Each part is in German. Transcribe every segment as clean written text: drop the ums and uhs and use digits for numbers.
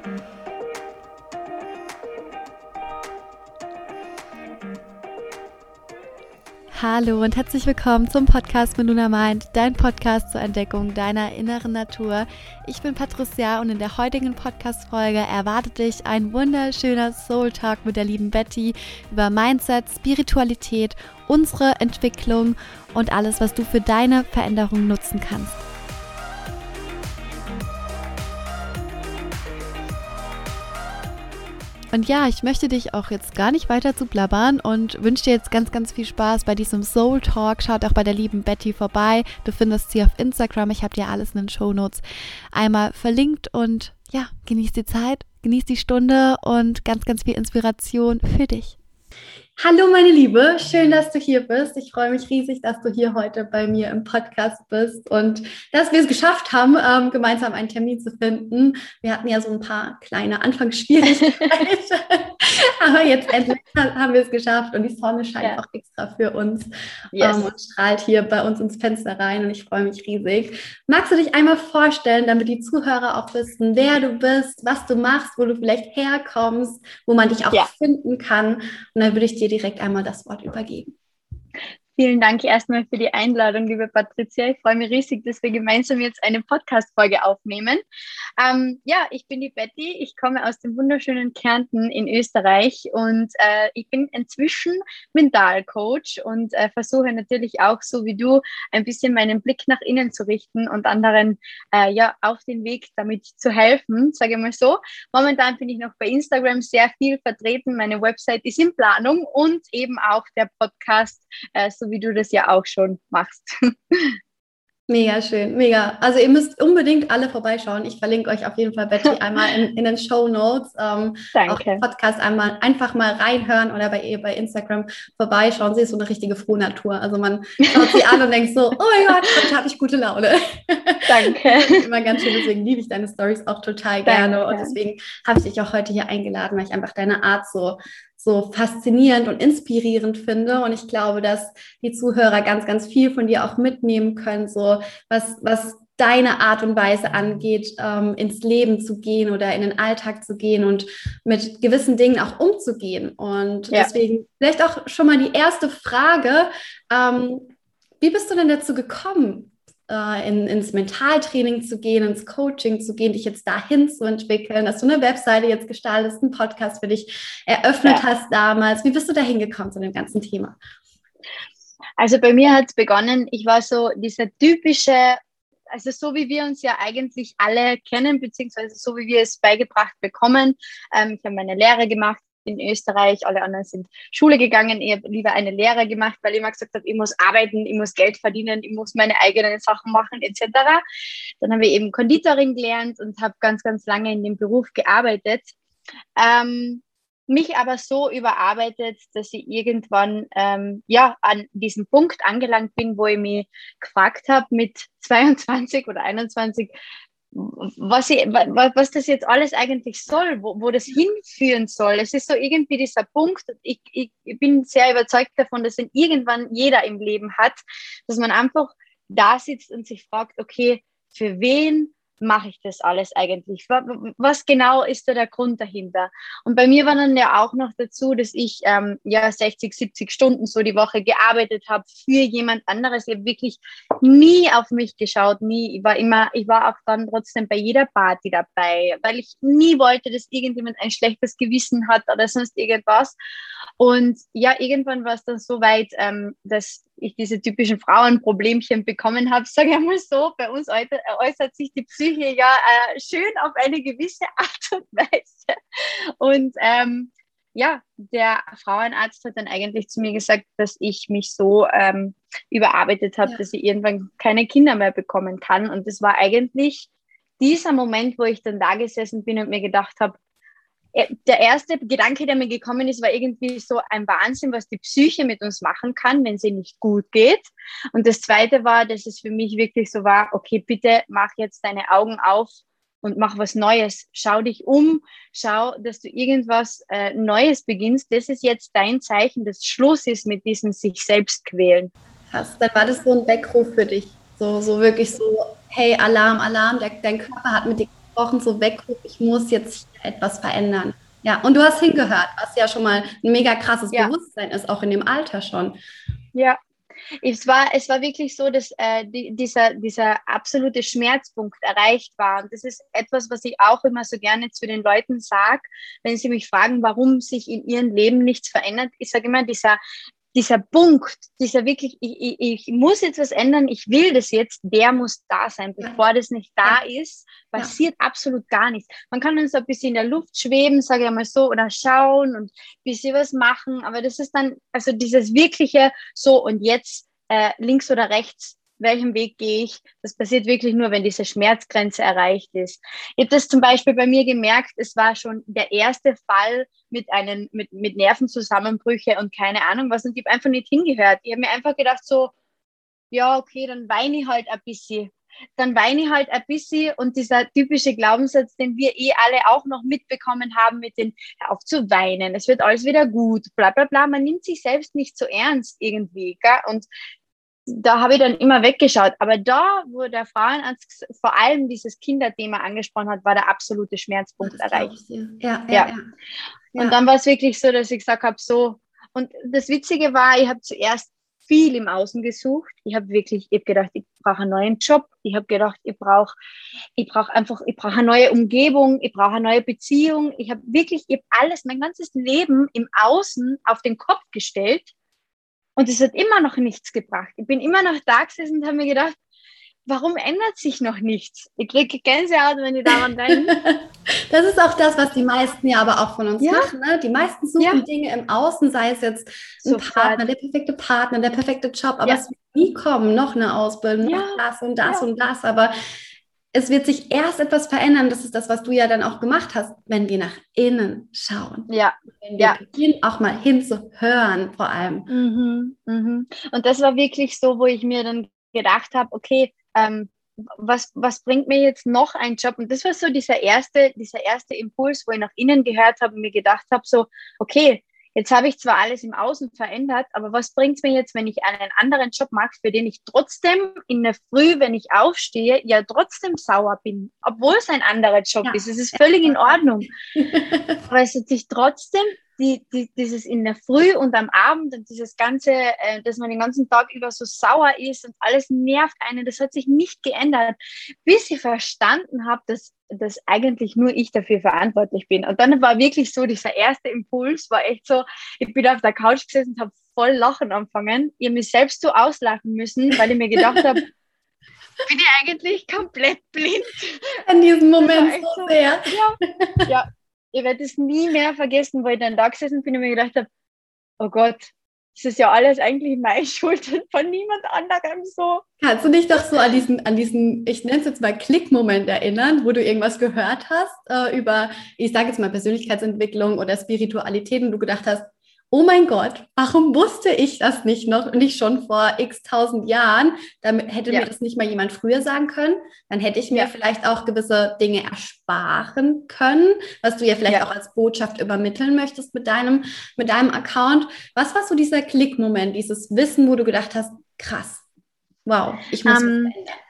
Hallo und herzlich willkommen zum Podcast mit Luna Mind, dein Podcast zur Entdeckung deiner inneren Natur. Ich bin Patricia und in der heutigen Podcast-Folge erwartet dich ein wunderschöner Soul-Talk mit der lieben Betty über Mindset, Spiritualität, unsere Entwicklung und alles, was du für deine Veränderung nutzen kannst. Und ja, ich möchte dich auch jetzt gar nicht weiter zu blabbern und wünsche dir jetzt ganz, ganz viel Spaß bei diesem Soul Talk. Schaut auch bei der lieben Betty vorbei. Du findest sie auf Instagram. Ich habe dir alles in den Shownotes einmal verlinkt. Und ja, genieß die Zeit, genieß die Stunde und ganz, ganz viel Inspiration für dich. Hallo meine Liebe, schön, dass du hier bist. Ich freue mich riesig, dass du hier heute bei mir im Podcast bist und dass wir es geschafft haben, gemeinsam einen Termin zu finden. Wir hatten ja so ein paar kleine Anfangsschwierigkeiten, aber jetzt endlich haben wir es geschafft und die Sonne scheint auch extra für uns und strahlt hier bei uns ins Fenster rein und ich freue mich riesig. Magst du dich einmal vorstellen, damit die Zuhörer auch wissen, wer du bist, was du machst, wo du vielleicht herkommst, wo man dich auch finden kann, und dann würde ich dir direkt einmal das Wort übergeben. Vielen Dank erstmal für die Einladung, liebe Patricia. Ich freue mich riesig, dass wir gemeinsam jetzt eine Podcast-Folge aufnehmen. Ich bin die Betty. Ich komme aus dem wunderschönen Kärnten in Österreich und ich bin inzwischen Mentalcoach und versuche natürlich auch, so wie du, ein bisschen meinen Blick nach innen zu richten und anderen auf den Weg damit zu helfen, sage ich mal so. Momentan bin ich noch bei Instagram sehr viel vertreten. Meine Website ist in Planung und eben auch der Podcast, so wie du das ja auch schon machst. Mega schön, mega. Also ihr müsst unbedingt alle vorbeischauen. Ich verlinke euch auf jeden Fall, Betty, einmal in den Shownotes. Danke. Auch den Podcast einfach mal reinhören oder bei ihr bei Instagram vorbeischauen. Sie ist so eine richtige Frohnatur. Also man schaut sie an und denkt so, oh mein Gott, heute habe ich gute Laune. Danke. Das ist immer ganz schön, deswegen liebe ich deine Storys auch total gerne. Danke. Und deswegen habe ich dich auch heute hier eingeladen, weil ich einfach deine Art so faszinierend und inspirierend finde. Und ich glaube, dass die Zuhörer ganz, ganz viel von dir auch mitnehmen können, so was deine Art und Weise angeht, ins Leben zu gehen oder in den Alltag zu gehen und mit gewissen Dingen auch umzugehen. Und deswegen vielleicht auch schon mal die erste Frage. Wie bist du denn dazu gekommen, ins Mentaltraining zu gehen, ins Coaching zu gehen, dich jetzt dahin zu entwickeln, dass du eine Webseite jetzt gestaltest, einen Podcast für dich eröffnet hast damals. Wie bist du da hingekommen zu dem ganzen Thema? Also bei mir hat es begonnen, ich war so dieser typische, also so wie wir uns ja eigentlich alle kennen, beziehungsweise so wie wir es beigebracht bekommen. Ich habe meine Lehre gemacht in Österreich, alle anderen sind Schule gegangen, ich habe lieber eine Lehre gemacht, weil ich immer gesagt habe, ich muss arbeiten, ich muss Geld verdienen, ich muss meine eigenen Sachen machen etc. Dann habe ich eben Konditorin gelernt und habe ganz, ganz lange in dem Beruf gearbeitet. Mich aber so überarbeitet, dass ich irgendwann an diesem Punkt angelangt bin, wo ich mich gefragt habe mit 22 oder 21, was das jetzt alles eigentlich soll, wo das hinführen soll. Es ist so irgendwie dieser Punkt, ich bin sehr überzeugt davon, dass ihn irgendwann jeder im Leben hat, dass man einfach da sitzt und sich fragt, okay, für wen mache ich das alles eigentlich? Was genau ist da der Grund dahinter? Und bei mir war dann ja auch noch dazu, dass ich 60, 70 Stunden so die Woche gearbeitet habe für jemand anderes. Ich habe wirklich nie auf mich geschaut, nie. Ich war auch dann trotzdem bei jeder Party dabei, weil ich nie wollte, dass irgendjemand ein schlechtes Gewissen hat oder sonst irgendwas. Und ja, irgendwann war es dann so weit, dass ich diese typischen Frauenproblemchen bekommen habe, sage ich mal so. Bei uns äußert sich die Psyche ja schön auf eine gewisse Art und Weise. Und der Frauenarzt hat dann eigentlich zu mir gesagt, dass ich mich so überarbeitet habe, dass ich irgendwann keine Kinder mehr bekommen kann. Und das war eigentlich dieser Moment, wo ich dann da gesessen bin und mir gedacht habe, der erste Gedanke, der mir gekommen ist, war irgendwie so ein Wahnsinn, was die Psyche mit uns machen kann, wenn sie nicht gut geht. Und das Zweite war, dass es für mich wirklich so war, okay, bitte mach jetzt deine Augen auf und mach was Neues. Schau dich um, schau, dass du irgendwas Neues beginnst. Das ist jetzt dein Zeichen, dass Schluss ist mit diesem sich selbst quälen. Krass, dann war das so ein Weckruf für dich. So wirklich so, hey, Alarm, Alarm, dein Körper hat mit dir Wochen so weggucke, ich muss jetzt hier etwas verändern. Ja, und du hast hingehört, was ja schon mal ein mega krasses Bewusstsein ist, auch in dem Alter schon. Ja, es war wirklich so, dass dieser absolute Schmerzpunkt erreicht war. Und das ist etwas, was ich auch immer so gerne zu den Leuten sage, wenn sie mich fragen, warum sich in ihrem Leben nichts verändert. Ich sage immer, dieser Punkt, dieser wirklich, ich muss jetzt was ändern, ich will das jetzt, der muss da sein. Bevor das nicht da ist, passiert absolut gar nichts. Man kann dann so ein bisschen in der Luft schweben, sage ich mal so, oder schauen und ein bisschen was machen, aber das ist dann, also dieses wirkliche so und jetzt links oder rechts, welchen Weg gehe ich? Das passiert wirklich nur, wenn diese Schmerzgrenze erreicht ist. Ich habe das zum Beispiel bei mir gemerkt, es war schon der erste Fall mit Nervenzusammenbrüche und keine Ahnung was und ich habe einfach nicht hingehört. Ich habe mir einfach gedacht so, ja okay, dann weine ich halt ein bisschen. Und dieser typische Glaubenssatz, den wir alle auch noch mitbekommen haben mit den, hör auf zu weinen, es wird alles wieder gut, bla bla bla, man nimmt sich selbst nicht so ernst irgendwie, gell? Und da habe ich dann immer weggeschaut. Aber da, wo der Frauenarzt vor allem dieses Kinderthema angesprochen hat, war der absolute Schmerzpunkt erreicht. Ja. Und dann war es wirklich so, dass ich gesagt habe, so, und das Witzige war, ich habe zuerst viel im Außen gesucht. Ich habe gedacht, ich brauche einen neuen Job. Ich habe gedacht, ich brauche eine neue Umgebung, ich brauche eine neue Beziehung. Ich habe alles, mein ganzes Leben im Außen auf den Kopf gestellt. Und es hat immer noch nichts gebracht. Ich bin immer noch da gesessen und habe mir gedacht, warum ändert sich noch nichts? Ich kriege Gänsehaut, wenn ich daran denke. Das ist auch das, was die meisten ja aber auch von uns machen. Ne? Die meisten suchen Dinge im Außen, sei es jetzt ein Partner, der perfekte Job, aber es wird nie kommen, noch eine Ausbildung, noch das und das und das, aber es wird sich erst etwas verändern. Das ist das, was du ja dann auch gemacht hast, wenn wir nach innen schauen. Wenn wir beginnen, auch mal hinzuhören, vor allem. Und das war wirklich so, wo ich mir dann gedacht habe, okay, was bringt mir jetzt noch ein Job? Und das war so dieser erste Impuls, wo ich nach innen gehört habe und mir gedacht habe, so, okay, jetzt habe ich zwar alles im Außen verändert, aber was bringt es mir jetzt, wenn ich einen anderen Job mache, für den ich trotzdem in der Früh, wenn ich aufstehe, ja trotzdem sauer bin, obwohl es ein anderer Job ist. Es ist völlig in Ordnung. Aber es hat sich trotzdem dieses in der Früh und am Abend und dieses Ganze, dass man den ganzen Tag über so sauer ist und alles nervt einen, das hat sich nicht geändert, bis ich verstanden habe, dass eigentlich nur ich dafür verantwortlich bin. Und dann war wirklich so, dieser erste Impuls war echt so, ich bin auf der Couch gesessen und habe voll lachen angefangen. Ich habe mich selbst so auslachen müssen, weil ich mir gedacht habe, bin ich eigentlich komplett blind? In diesem Moment so sehr. Ja. Ich werde es nie mehr vergessen, weil ich dann da gesessen bin und mir gedacht habe, oh Gott, das ist ja alles eigentlich meine Schuld und von niemand anderem so. Kannst du dich doch so an diesen, ich nenne es jetzt mal Klickmoment erinnern, wo du irgendwas gehört hast über, ich sage jetzt mal Persönlichkeitsentwicklung oder Spiritualität und du gedacht hast, oh mein Gott, warum wusste ich das nicht schon vor x tausend Jahren? Damit hätte mir das nicht mal jemand früher sagen können. Dann hätte ich mir vielleicht auch gewisse Dinge ersparen können, was du ja vielleicht auch als Botschaft übermitteln möchtest mit deinem Account. Was war so dieser Klickmoment, dieses Wissen, wo du gedacht hast, krass, wow, ich muss was ändern?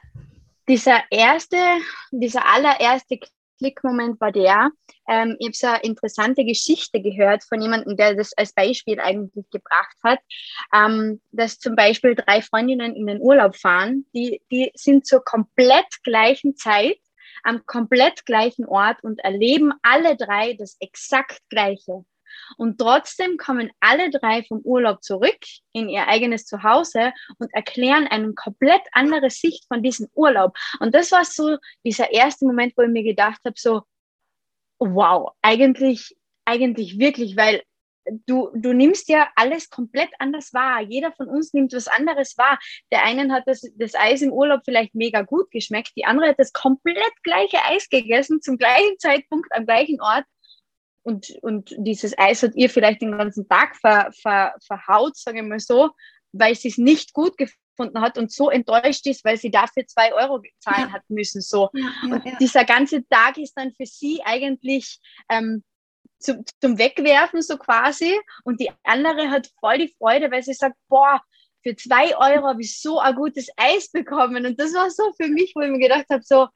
Dieser allererste Klickmoment war ich habe so eine interessante Geschichte gehört von jemandem, der das als Beispiel eigentlich gebracht hat, dass zum Beispiel 3 Freundinnen in den Urlaub fahren, die sind zur komplett gleichen Zeit am komplett gleichen Ort und erleben alle 3 das exakt Gleiche. Und trotzdem kommen alle 3 vom Urlaub zurück in ihr eigenes Zuhause und erklären eine komplett andere Sicht von diesem Urlaub. Und das war so dieser erste Moment, wo ich mir gedacht habe, so, wow, eigentlich wirklich, weil du nimmst ja alles komplett anders wahr. Jeder von uns nimmt was anderes wahr. Der einen hat das Eis im Urlaub vielleicht mega gut geschmeckt, die andere hat das komplett gleiche Eis gegessen, zum gleichen Zeitpunkt, am gleichen Ort. Und dieses Eis hat ihr vielleicht den ganzen Tag verhaut, sage ich mal so, weil sie es nicht gut gefunden hat und so enttäuscht ist, weil sie dafür 2 Euro zahlen hat müssen. So. Und dieser ganze Tag ist dann für sie eigentlich zum Wegwerfen so quasi. Und die andere hat voll die Freude, weil sie sagt, boah, für 2 Euro habe ich so ein gutes Eis bekommen. Und das war so für mich, wo ich mir gedacht habe, so,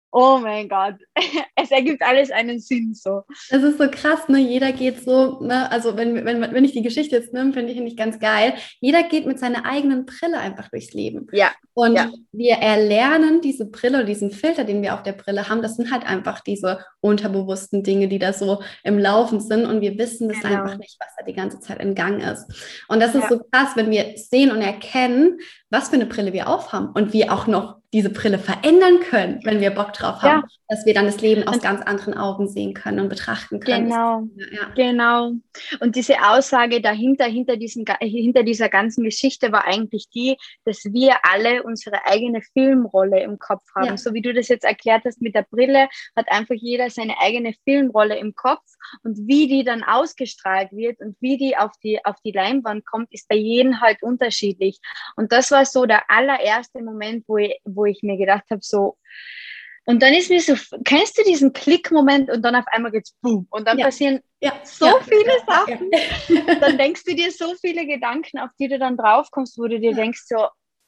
Oh mein Gott, es ergibt alles einen Sinn so. Das ist so krass, ne? Jeder geht so, ne? Also wenn ich die Geschichte jetzt nehme, finde ich nicht ganz geil. Jeder geht mit seiner eigenen Brille einfach durchs Leben. Ja. Und ja. wir erlernen diese Brille, diesen Filter, den wir auf der Brille haben, das sind halt einfach diese unterbewussten Dinge, die da so im Laufen sind. Und wir wissen das einfach nicht, was da die ganze Zeit in Gang ist. Und das ist so krass, wenn wir sehen und erkennen, was für eine Brille wir aufhaben und wir auch noch diese Brille verändern können, wenn wir Bock drauf haben, dass wir dann das Leben aus ganz anderen Augen sehen können und betrachten können. Genau. Und diese Aussage dahinter, hinter dieser ganzen Geschichte war eigentlich die, dass wir alle unsere eigene Filmrolle im Kopf haben. Ja. So wie du das jetzt erklärt hast mit der Brille, hat einfach jeder seine eigene Filmrolle im Kopf und wie die dann ausgestrahlt wird und wie die auf die Leinwand kommt, ist bei jedem halt unterschiedlich. Und das war so der allererste Moment, wo ich mir gedacht habe, so, und dann ist mir so, kennst du diesen Klick-Moment und dann auf einmal geht's boom und dann passieren so viele Sachen. Dann denkst du dir so viele Gedanken, auf die du dann drauf kommst, wo du dir denkst, so,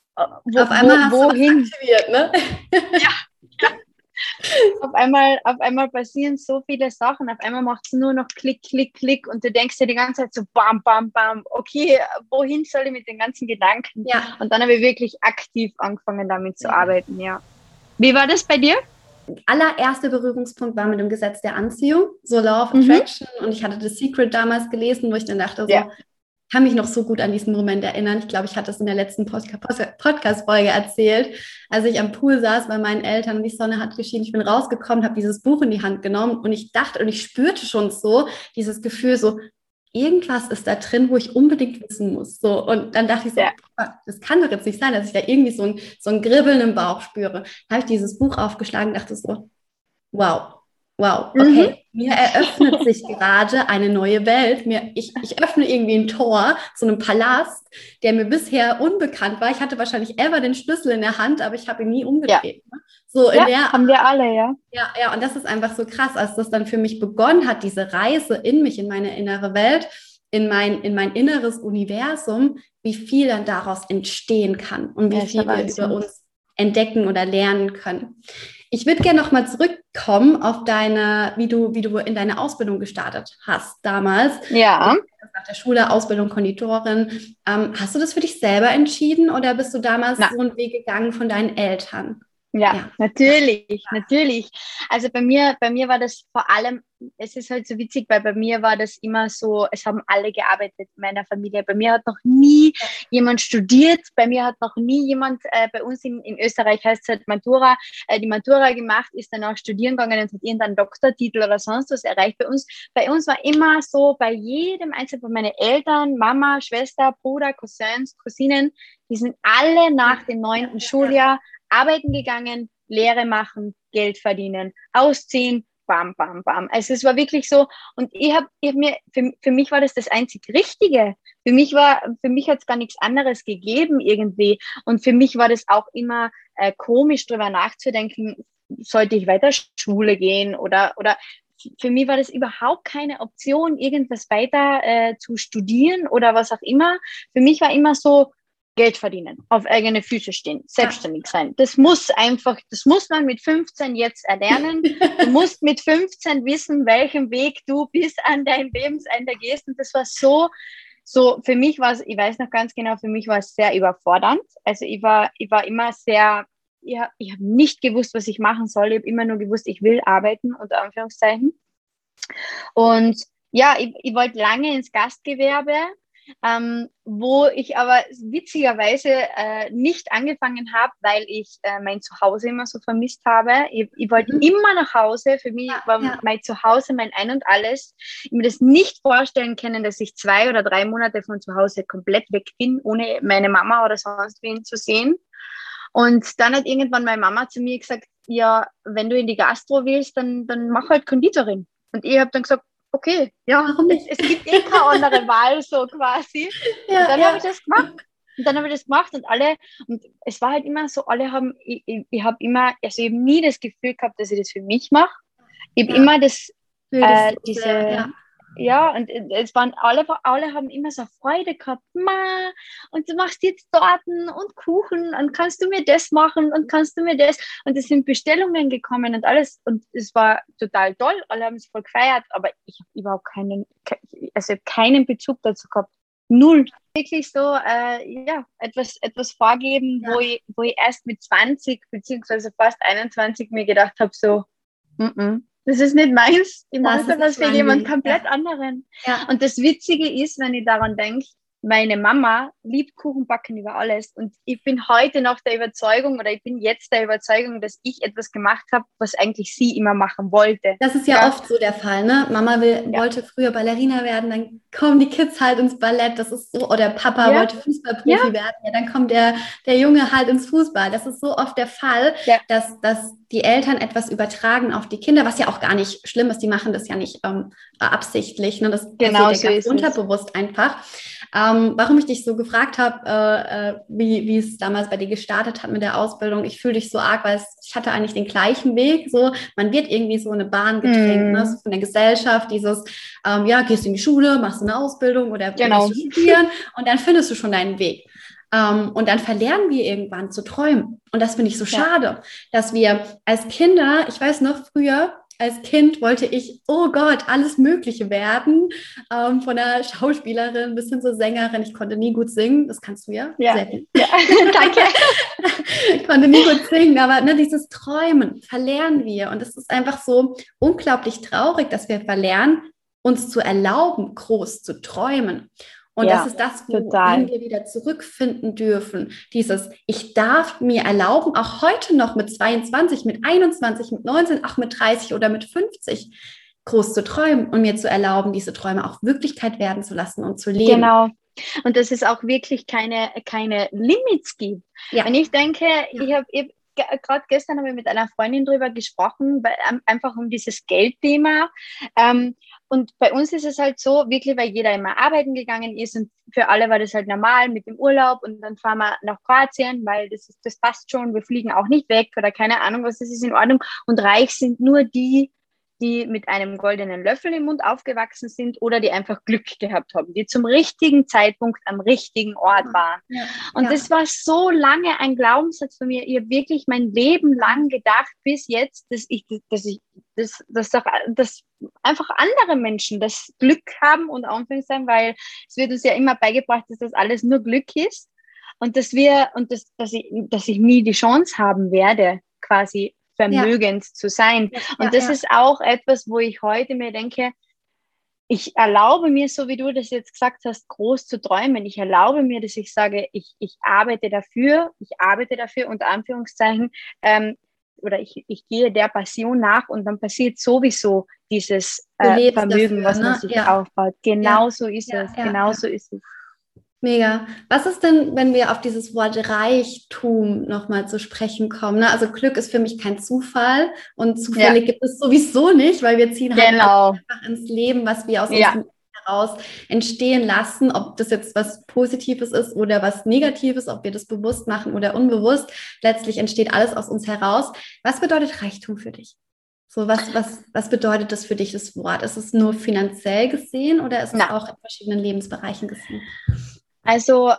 wohin? Aktiviert, ne? Ja. Auf einmal passieren so viele Sachen, auf einmal macht es nur noch Klick, Klick, Klick und du denkst dir die ganze Zeit so bam, bam, bam, okay, wohin soll ich mit den ganzen Gedanken? Ja. Und dann habe ich wirklich aktiv angefangen, damit zu arbeiten, ja. Wie war das bei dir? Allererster Berührungspunkt war mit dem Gesetz der Anziehung, so Law of Attraction, und ich hatte The Secret damals gelesen, wo ich dann dachte, so, kann mich noch so gut an diesen Moment erinnern. Ich glaube, ich hatte es in der letzten Podcast-Folge erzählt, als ich am Pool saß bei meinen Eltern und die Sonne hat geschienen. Ich bin rausgekommen, habe dieses Buch in die Hand genommen und ich dachte und ich spürte schon so dieses Gefühl, so irgendwas ist da drin, wo ich unbedingt wissen muss. So, und dann dachte ich so, das kann doch jetzt nicht sein, dass ich da irgendwie so ein Kribbeln im Bauch spüre. Da habe ich dieses Buch aufgeschlagen und dachte so, wow, okay, mir eröffnet sich gerade eine neue Welt. Ich öffne irgendwie ein Tor zu einem Palast, der mir bisher unbekannt war. Ich hatte wahrscheinlich ever den Schlüssel in der Hand, aber ich habe ihn nie umgedreht. Ja. Ne? So haben wir alle, ja. Ja, und das ist einfach so krass, als das dann für mich begonnen hat, diese Reise in mich, in meine innere Welt, in mein inneres Universum, wie viel dann daraus entstehen kann und wie viel wir über uns entdecken oder lernen können. Ich würde gerne nochmal zurückkommen auf wie du in deine Ausbildung gestartet hast damals. Ja. Nach der Schule, Ausbildung Konditorin. Hast du das für dich selber entschieden oder bist du damals so einen Weg gegangen von deinen Eltern? Ja, natürlich. Also bei mir war das vor allem, es ist halt so witzig, weil bei mir war das immer so, es haben alle gearbeitet in meiner Familie. Bei mir hat noch nie jemand studiert, bei mir hat noch nie jemand, bei uns in Österreich heißt es halt Matura, die Matura gemacht, ist dann auch studieren gegangen und hat irgendeinen Doktortitel oder sonst was erreicht. Bei uns war immer so, bei jedem Einzelnen von meinen Eltern, Mama, Schwester, Bruder, Cousins, Cousinen, die sind alle nach dem 9. Schuljahr arbeiten gegangen, Lehre machen, Geld verdienen, ausziehen, bam, bam, bam. Also es war wirklich so, und für mich war das einzig Richtige. Für mich hat es gar nichts anderes gegeben irgendwie. Und für mich war das auch immer komisch, drüber nachzudenken, sollte ich weiter Schule gehen oder für mich war das überhaupt keine Option, irgendwas weiter zu studieren oder was auch immer. Für mich war immer so, Geld verdienen, auf eigene Füße stehen, selbstständig sein. Das muss man mit 15 jetzt erlernen. Du musst mit 15 wissen, welchen Weg du bis an dein Lebensende gehst. Und das war so für mich war es, ich weiß noch ganz genau, für mich war es sehr überfordernd. Also ich war immer sehr, ich habe nicht gewusst, was ich machen soll. Ich habe immer nur gewusst, ich will arbeiten, unter Anführungszeichen. Und ja, ich wollte lange ins Gastgewerbe, wo ich aber witzigerweise nicht angefangen habe, weil ich mein Zuhause immer so vermisst habe. Ich wollte immer nach Hause. Für mich war mein Zuhause mein Ein und Alles. Ich mir das nicht vorstellen können, dass ich 2 oder 3 Monate von zu Hause komplett weg bin, ohne meine Mama oder sonst wen zu sehen. Und dann hat irgendwann meine Mama zu mir gesagt, ja, wenn du in die Gastro willst, dann mach halt Konditorin. Und ich habe dann gesagt, okay, ja, es gibt keine andere Wahl, so quasi. Und dann habe ich das gemacht. Und es war halt immer so, ich habe nie das Gefühl gehabt, dass ich das für mich mache. Ich habe immer ja, und es waren alle haben immer so Freude gehabt, Ma, und du machst jetzt Torten und Kuchen und kannst du mir das machen und kannst du mir das, und es sind Bestellungen gekommen und alles, und es war total toll, alle haben es voll gefeiert, aber ich habe überhaupt keinen Bezug dazu gehabt, null. Wirklich so, etwas vorgeben, Ja. wo ich erst mit 20 beziehungsweise fast 21 mir gedacht habe, so, das ist nicht meins, ich mache Das ist was nicht für mein jemand Weg. komplett Ja. anderen. Ja. Und das Witzige ist, wenn ich daran denke, meine Mama liebt Kuchenbacken über alles, und ich bin heute noch der Überzeugung, oder ich bin jetzt der Überzeugung, dass ich etwas gemacht habe, was eigentlich sie immer machen wollte. Das ist ja oft so der Fall, ne? Mama wollte früher Ballerina werden, dann kommen die Kids halt ins Ballett, das ist so, oder Papa wollte Fußballprofi werden, ja, dann kommt der Junge halt ins Fußball. Das ist so oft der Fall, dass die Eltern etwas übertragen auf die Kinder, was ja auch gar nicht schlimm ist, die machen das ja nicht absichtlich, ne? Das passiert ja ganz unterbewusst einfach. Warum ich dich so gefragt habe, wie es damals bei dir gestartet hat mit der Ausbildung, ich fühle dich so arg, weil ich hatte eigentlich den gleichen Weg, so, man wird irgendwie so eine Bahn gedrängt, ne? So von der Gesellschaft, dieses, gehst du in die Schule, machst du eine Ausbildung oder gehst du studieren und dann findest du schon deinen Weg. Und dann verlernen wir irgendwann zu träumen. Und das finde ich so schade, dass wir als Kinder, ich weiß noch früher, als Kind wollte ich, oh Gott, alles Mögliche werden, von der Schauspielerin bis hin zur Sängerin. Ich konnte nie gut singen, das kannst du ja. Ja, sehr gut. Ja. Danke. Ich konnte nie gut singen, aber dieses Träumen verlernen wir. Und es ist einfach so unglaublich traurig, dass wir verlernen, uns zu erlauben, groß zu träumen. Und das ist das, wohin wir wieder zurückfinden dürfen. Ich darf mir erlauben, auch heute noch mit 22, mit 21, mit 19, auch mit 30 oder mit 50 groß zu träumen und mir zu erlauben, diese Träume auch Wirklichkeit werden zu lassen und zu leben. Genau. Und dass es auch wirklich keine Limits gibt. Ja. Wenn ich denke, ich habe gerade gestern habe ich mit einer Freundin drüber gesprochen, einfach um dieses Geldthema. Und bei uns ist es halt so, wirklich, weil jeder immer arbeiten gegangen ist, und für alle war das halt normal mit dem Urlaub, und dann fahren wir nach Kroatien, weil das passt schon, wir fliegen auch nicht weg oder keine Ahnung was, das ist in Ordnung. Und reich sind nur die mit einem goldenen Löffel im Mund aufgewachsen sind oder die einfach Glück gehabt haben, die zum richtigen Zeitpunkt am richtigen Ort waren. Ja. Und das war so lange ein Glaubenssatz von mir. Ich habe wirklich mein Leben lang gedacht, bis jetzt, dass einfach andere Menschen das Glück haben, und Anführungszeichen, weil es wird uns ja immer beigebracht, dass das alles nur Glück ist, und dass ich nie die Chance haben werde, quasi vermögend zu sein. Und das ist auch etwas, wo ich heute mir denke, ich erlaube mir, so wie du das jetzt gesagt hast, groß zu träumen. Ich erlaube mir, dass ich sage, ich arbeite dafür, unter Anführungszeichen, oder ich gehe der Passion nach, und dann passiert sowieso dieses Vermögen, was man sich aufbaut. Genau so ist es. Genau so ist es. Mega. Was ist denn, wenn wir auf dieses Wort Reichtum nochmal zu sprechen kommen? Ne? Also Glück ist für mich kein Zufall, und Zufälle gibt es sowieso nicht, weil wir ziehen halt einfach ins Leben, was wir aus uns heraus entstehen lassen, ob das jetzt was Positives ist oder was Negatives, ob wir das bewusst machen oder unbewusst. Letztlich entsteht alles aus uns heraus. Was bedeutet Reichtum für dich? So, was bedeutet das für dich, das Wort? Ist es nur finanziell gesehen oder ist es auch in verschiedenen Lebensbereichen gesehen? Also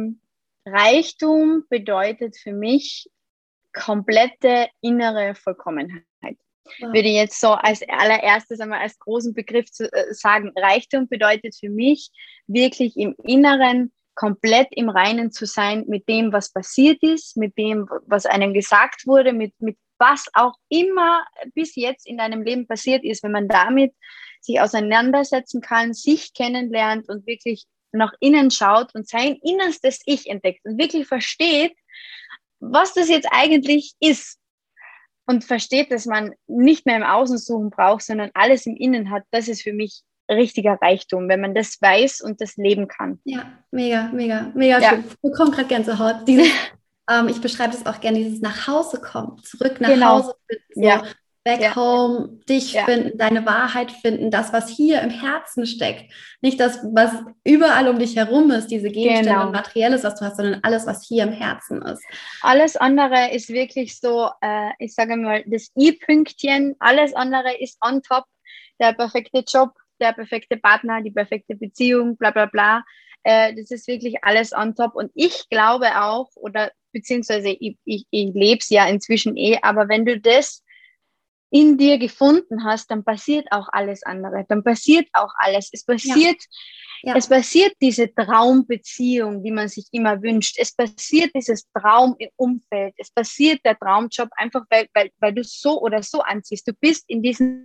Reichtum bedeutet für mich komplette innere Vollkommenheit. Würde ich jetzt so als allererstes einmal als großen Begriff sagen. Reichtum bedeutet für mich wirklich im Inneren komplett im Reinen zu sein mit dem, was passiert ist, mit dem, was einem gesagt wurde, mit was auch immer bis jetzt in deinem Leben passiert ist. Wenn man damit sich auseinandersetzen kann, sich kennenlernt und wirklich nach innen schaut und sein innerstes Ich entdeckt und wirklich versteht, was das jetzt eigentlich ist, und versteht, dass man nicht mehr im Außen suchen braucht, sondern alles im Innen hat, das ist für mich richtiger Reichtum, wenn man das weiß und das leben kann. Ja, mega, mega, mega schön. Ich bekomme gerade Gänsehaut. Ich beschreibe das auch gerne, dieses nach Hause kommen, zurück nach Hause finden, back home, dich finden, deine Wahrheit finden, das, was hier im Herzen steckt. Nicht das, was überall um dich herum ist, diese Gegenstände und Materielles, was du hast, sondern alles, was hier im Herzen ist. Alles andere ist wirklich so, ich sage mal, das I-Pünktchen, alles andere ist on top, der perfekte Job, der perfekte Partner, die perfekte Beziehung, bla bla bla. Das ist wirklich alles on top. Und ich glaube auch, oder beziehungsweise ich lebe es ja inzwischen aber wenn du das in dir gefunden hast, dann passiert auch alles andere. Dann passiert auch alles. Es passiert diese Traumbeziehung, die man sich immer wünscht. Es passiert dieses Traumumfeld. Es passiert der Traumjob, einfach weil du so oder so anziehst. Du bist in diesem,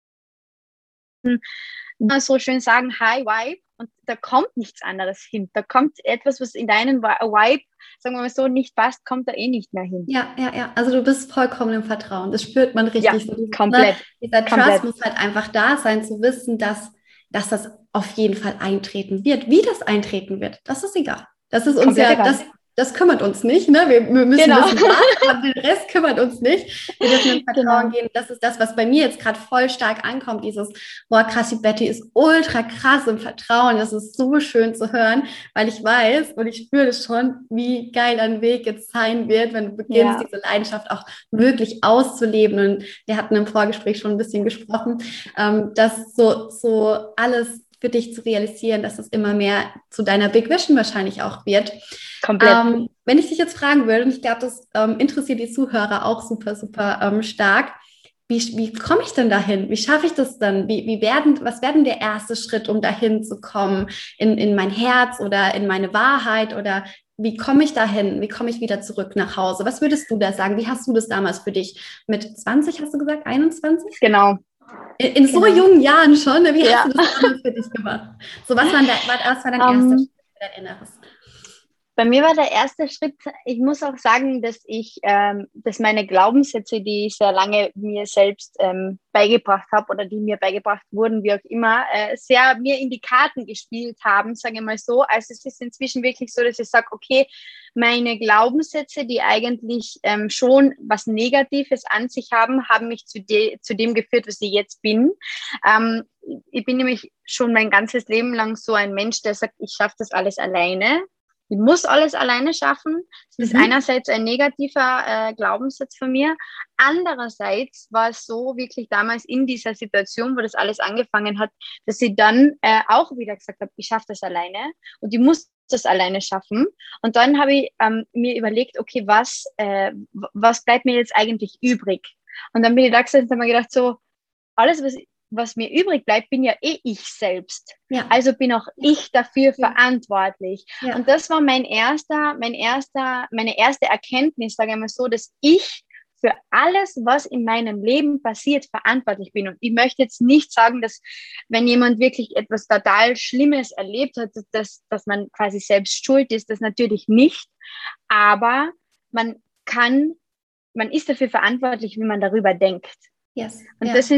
man so schön sagen, High Vibe, und da kommt nichts anderes hin. Da kommt etwas, was in deinen Vibe, sagen wir mal so, nicht passt, kommt da nicht mehr hin. Ja. Also du bist vollkommen im Vertrauen. Das spürt man richtig. Ja, so dieses, komplett. Dieser komplett. Trust muss halt einfach da sein, zu wissen, dass das auf jeden Fall eintreten wird. Wie das eintreten wird, das ist egal. Das ist uns Komplett ja, egal. das kümmert uns nicht. Ne? Wir müssen wissen, was, aber den Rest kümmert uns nicht. Wir dürfen im Vertrauen gehen. Das ist das, was bei mir jetzt gerade voll stark ankommt. Dieses, boah, krass, die Betty ist ultra krass im Vertrauen. Das ist so schön zu hören, weil ich weiß und ich spüre das schon, wie geil dein Weg jetzt sein wird, wenn du beginnst, diese Leidenschaft auch wirklich auszuleben. Und wir hatten im Vorgespräch schon ein bisschen gesprochen, dass so alles für dich zu realisieren, dass es immer mehr zu deiner Big Vision wahrscheinlich auch wird. Komplett. Wenn ich dich jetzt fragen würde, und ich glaube, das interessiert die Zuhörer auch super, super stark, wie komme ich denn dahin? Wie schaffe ich das dann? Was wäre denn der erste Schritt, um dahin zu kommen? In mein Herz oder in meine Wahrheit? Oder wie komme ich dahin? Wie komme ich wieder zurück nach Hause? Was würdest du da sagen? Wie hast du das damals für dich? Mit 20 hast du gesagt? 21? Genau. In so jungen Jahren schon, wie hast du das damals für dich gemacht? So, was war dein erster Schritt für dein Inneres? Bei mir war der erste Schritt, ich muss auch sagen, dass dass meine Glaubenssätze, die ich sehr lange mir selbst beigebracht habe oder die mir beigebracht wurden, wie auch immer, sehr mir in die Karten gespielt haben, sage ich mal so. Also es ist inzwischen wirklich so, dass ich sage, okay, meine Glaubenssätze, die eigentlich schon was Negatives an sich haben mich zu dem geführt, was ich jetzt bin. Ich bin nämlich schon mein ganzes Leben lang so ein Mensch, der sagt, ich schaffe das alles alleine. Ich muss alles alleine schaffen. Das ist einerseits ein negativer Glaubenssatz von mir. Andererseits war es so wirklich damals in dieser Situation, wo das alles angefangen hat, dass ich dann auch wieder gesagt habe, ich schaffe das alleine und ich muss das alleine schaffen. Und dann habe ich mir überlegt, okay, was bleibt mir jetzt eigentlich übrig? Und dann bin ich da gesessen und habe mir gedacht, so, alles, was mir übrig bleibt, bin ja ich selbst. Ja. Also bin auch ich dafür verantwortlich. Ja. Und das war meine erste Erkenntnis, sage ich mal so, dass ich für alles, was in meinem Leben passiert, verantwortlich bin. Und ich möchte jetzt nicht sagen, dass wenn jemand wirklich etwas total Schlimmes erlebt hat, dass man quasi selbst schuld ist, das natürlich nicht. Aber man ist dafür verantwortlich, wie man darüber denkt. Yes. Und das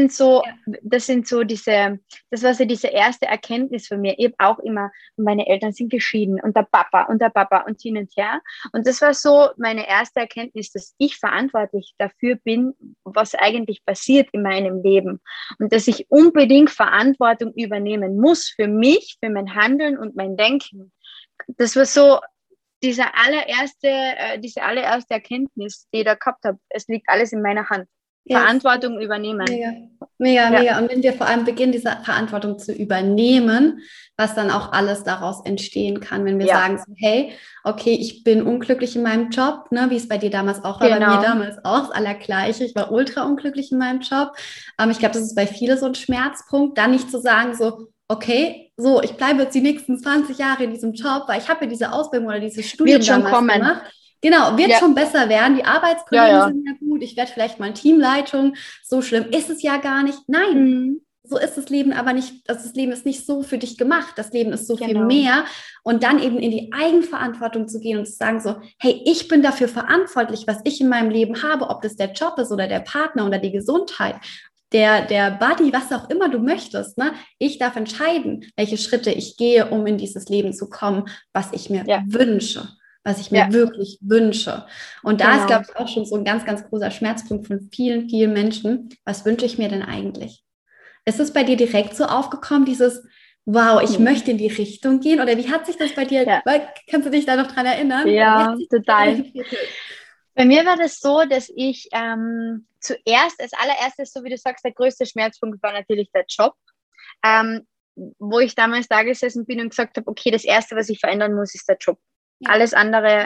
war so diese erste Erkenntnis von mir. Ich habe auch immer, meine Eltern sind geschieden und der Papa und hin und her. Und das war so meine erste Erkenntnis, dass ich verantwortlich dafür bin, was eigentlich passiert in meinem Leben. Und dass ich unbedingt Verantwortung übernehmen muss für mich, für mein Handeln und mein Denken. Das war so diese allererste Erkenntnis, die ich da gehabt habe. Es liegt alles in meiner Hand. Verantwortung übernehmen. Mega. Und wenn wir vor allem beginnen, diese Verantwortung zu übernehmen, was dann auch alles daraus entstehen kann, wenn wir sagen, so, hey, okay, ich bin unglücklich in meinem Job, ne, wie es bei dir damals auch war, bei mir damals auch, das Allergleiche. Ich war ultra unglücklich in meinem Job. Ich glaube, das ist bei vielen so ein Schmerzpunkt, dann nicht zu sagen, so, okay, so, ich bleibe jetzt die nächsten 20 Jahre in diesem Job, weil ich habe ja diese Ausbildung oder dieses Studium damals gemacht. Genau, wird schon besser werden. Die Arbeitskollegen sind ja gut. Ich werde vielleicht mal Teamleitung. So schlimm ist es ja gar nicht. Nein, so ist das Leben aber nicht. Das Leben ist nicht so für dich gemacht. Das Leben ist so viel mehr. Und dann eben in die Eigenverantwortung zu gehen und zu sagen so, hey, ich bin dafür verantwortlich, was ich in meinem Leben habe, ob das der Job ist oder der Partner oder die Gesundheit. Der Buddy, was auch immer du möchtest, ne? Ich darf entscheiden, welche Schritte ich gehe, um in dieses Leben zu kommen, was ich mir wünsche. Was ich mir wirklich wünsche. Und da ist, glaube ich, auch schon so ein ganz, ganz großer Schmerzpunkt von vielen, vielen Menschen. Was wünsche ich mir denn eigentlich? Ist es bei dir direkt so aufgekommen, dieses, wow, ich möchte in die Richtung gehen? Oder wie hat sich das bei dir, kannst du dich da noch dran erinnern? Ja, total. Bei mir war das so, dass ich zuerst, als allererstes, so wie du sagst, der größte Schmerzpunkt war natürlich der Job. wo ich damals da gesessen bin und gesagt habe, okay, das Erste, was ich verändern muss, ist der Job. Ja. Alles andere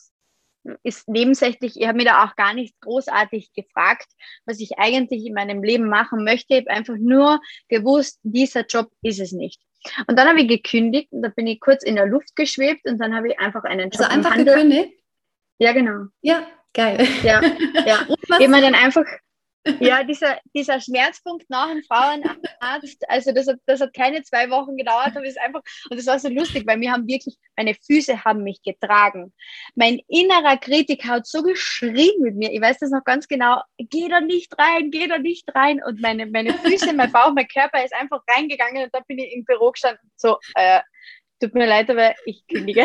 ist nebensächlich. Ich habe mir da auch gar nicht großartig gefragt, was ich eigentlich in meinem Leben machen möchte. Ich habe einfach nur gewusst, dieser Job ist es nicht. Und dann habe ich gekündigt und da bin ich kurz in der Luft geschwebt und dann habe ich einfach einen Job Also einfach im Handel. gekündigt? Ja, genau. Ja, geil. Ja. Und was? Ich habe mir dann einfach, ja, dieser Schmerzpunkt nach dem Frauenarzt, also das hat keine 2 Wochen gedauert, aber es ist einfach, und das war so lustig, weil meine Füße haben mich getragen. Mein innerer Kritiker hat so geschrien mit mir, ich weiß das noch ganz genau, geh da nicht rein, geh da nicht rein. Und meine Füße, mein Bauch, mein Körper ist einfach reingegangen und da bin ich im Büro gestanden, so, tut mir leid, aber ich kündige.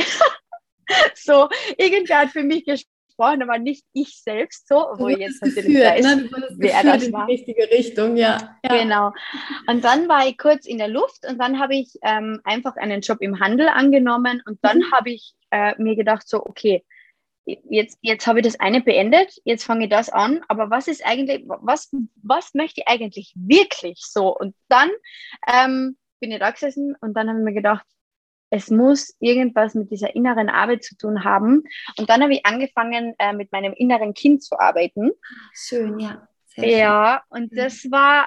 So, irgendwer hat für mich gesprochen, aber nicht ich selbst so, wo ich jetzt natürlich weiß, ne? Du wurdest wer geführt das in war. die richtige Richtung, ja. Genau. Und dann war ich kurz in der Luft und dann habe ich einfach einen Job im Handel angenommen und dann habe ich mir gedacht so, okay, jetzt habe ich das eine beendet, jetzt fange ich das an, aber was ist eigentlich, was möchte ich eigentlich wirklich so? Und dann bin ich da gesessen und dann habe ich mir gedacht, es muss irgendwas mit dieser inneren Arbeit zu tun haben. Und dann habe ich angefangen, mit meinem inneren Kind zu arbeiten. Schön, ja. Ja, und das war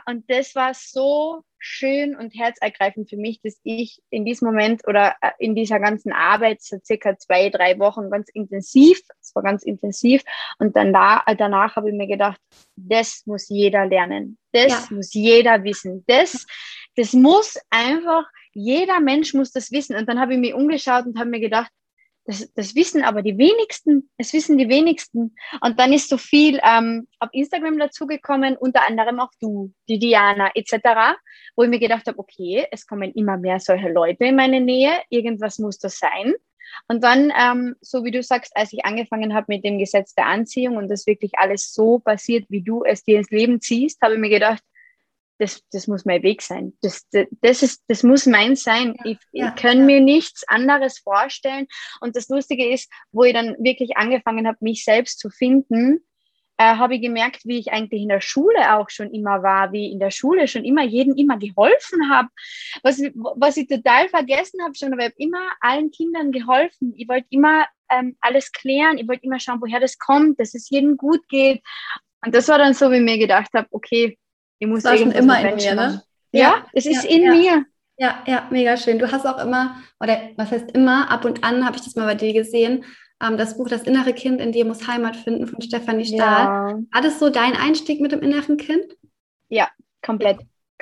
so schön und herzergreifend für mich, dass ich in diesem Moment oder in dieser ganzen Arbeit so circa 2-3 Wochen es war ganz intensiv. Und dann danach habe ich mir gedacht, das muss jeder lernen. Das muss jeder wissen. Das muss einfach, jeder Mensch muss das wissen. Und dann habe ich mich umgeschaut und habe mir gedacht, das wissen aber die wenigsten. Es wissen die wenigsten. Und dann ist so viel auf Instagram dazugekommen, unter anderem auch du, die Diana etc., wo ich mir gedacht habe, okay, es kommen immer mehr solche Leute in meine Nähe. Irgendwas muss das sein. Und dann, so wie du sagst, als ich angefangen habe mit dem Gesetz der Anziehung und das wirklich alles so passiert, wie du es dir ins Leben ziehst, habe ich mir gedacht, das muss mein Weg sein. Das muss meins sein. Ich kann mir nichts anderes vorstellen. Und das Lustige ist, wo ich dann wirklich angefangen habe, mich selbst zu finden, habe ich gemerkt, wie ich eigentlich in der Schule auch schon immer war, wie ich in der Schule schon immer jedem immer geholfen habe. Was ich total vergessen habe schon, aber ich habe immer allen Kindern geholfen. Ich wollte immer alles klären. Ich wollte immer schauen, woher das kommt, dass es jedem gut geht. Und das war dann so, wie ich mir gedacht habe, okay, ich muss das war schon immer in mir, ne? Ja, es ist in mir. Ja, mega schön. Du hast auch immer, oder was heißt immer, ab und an habe ich das mal bei dir gesehen, das Buch Das innere Kind in dir muss Heimat finden von Stefanie Stahl. Ja. War das so dein Einstieg mit dem inneren Kind? Ja, komplett.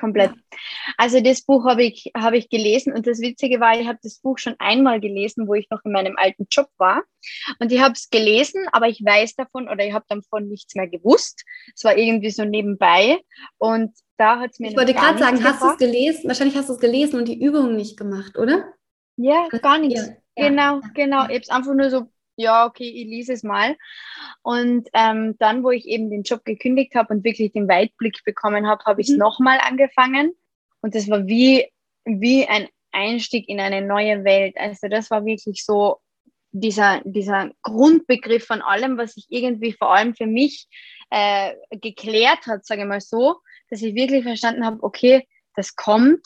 Also das Buch habe ich gelesen und das Witzige war, ich habe das Buch schon einmal gelesen, wo ich noch in meinem alten Job war und ich habe es gelesen, aber ich weiß davon oder ich habe davon nichts mehr gewusst. Es war irgendwie so nebenbei und da hat es mir Ich wollte gerade sagen, hast du es gelesen? Wahrscheinlich hast du es gelesen und die Übungen nicht gemacht, oder? Ja, gar nichts. Ja, Genau. Ich habe es einfach nur so, ja, okay, ich lese es mal. Und dann, wo ich eben den Job gekündigt habe und wirklich den Weitblick bekommen habe, habe ich es nochmal angefangen. Und das war wie ein Einstieg in eine neue Welt. Also das war wirklich so dieser Grundbegriff von allem, was ich irgendwie vor allem für mich geklärt hat, sage ich mal so, dass ich wirklich verstanden habe, okay, das kommt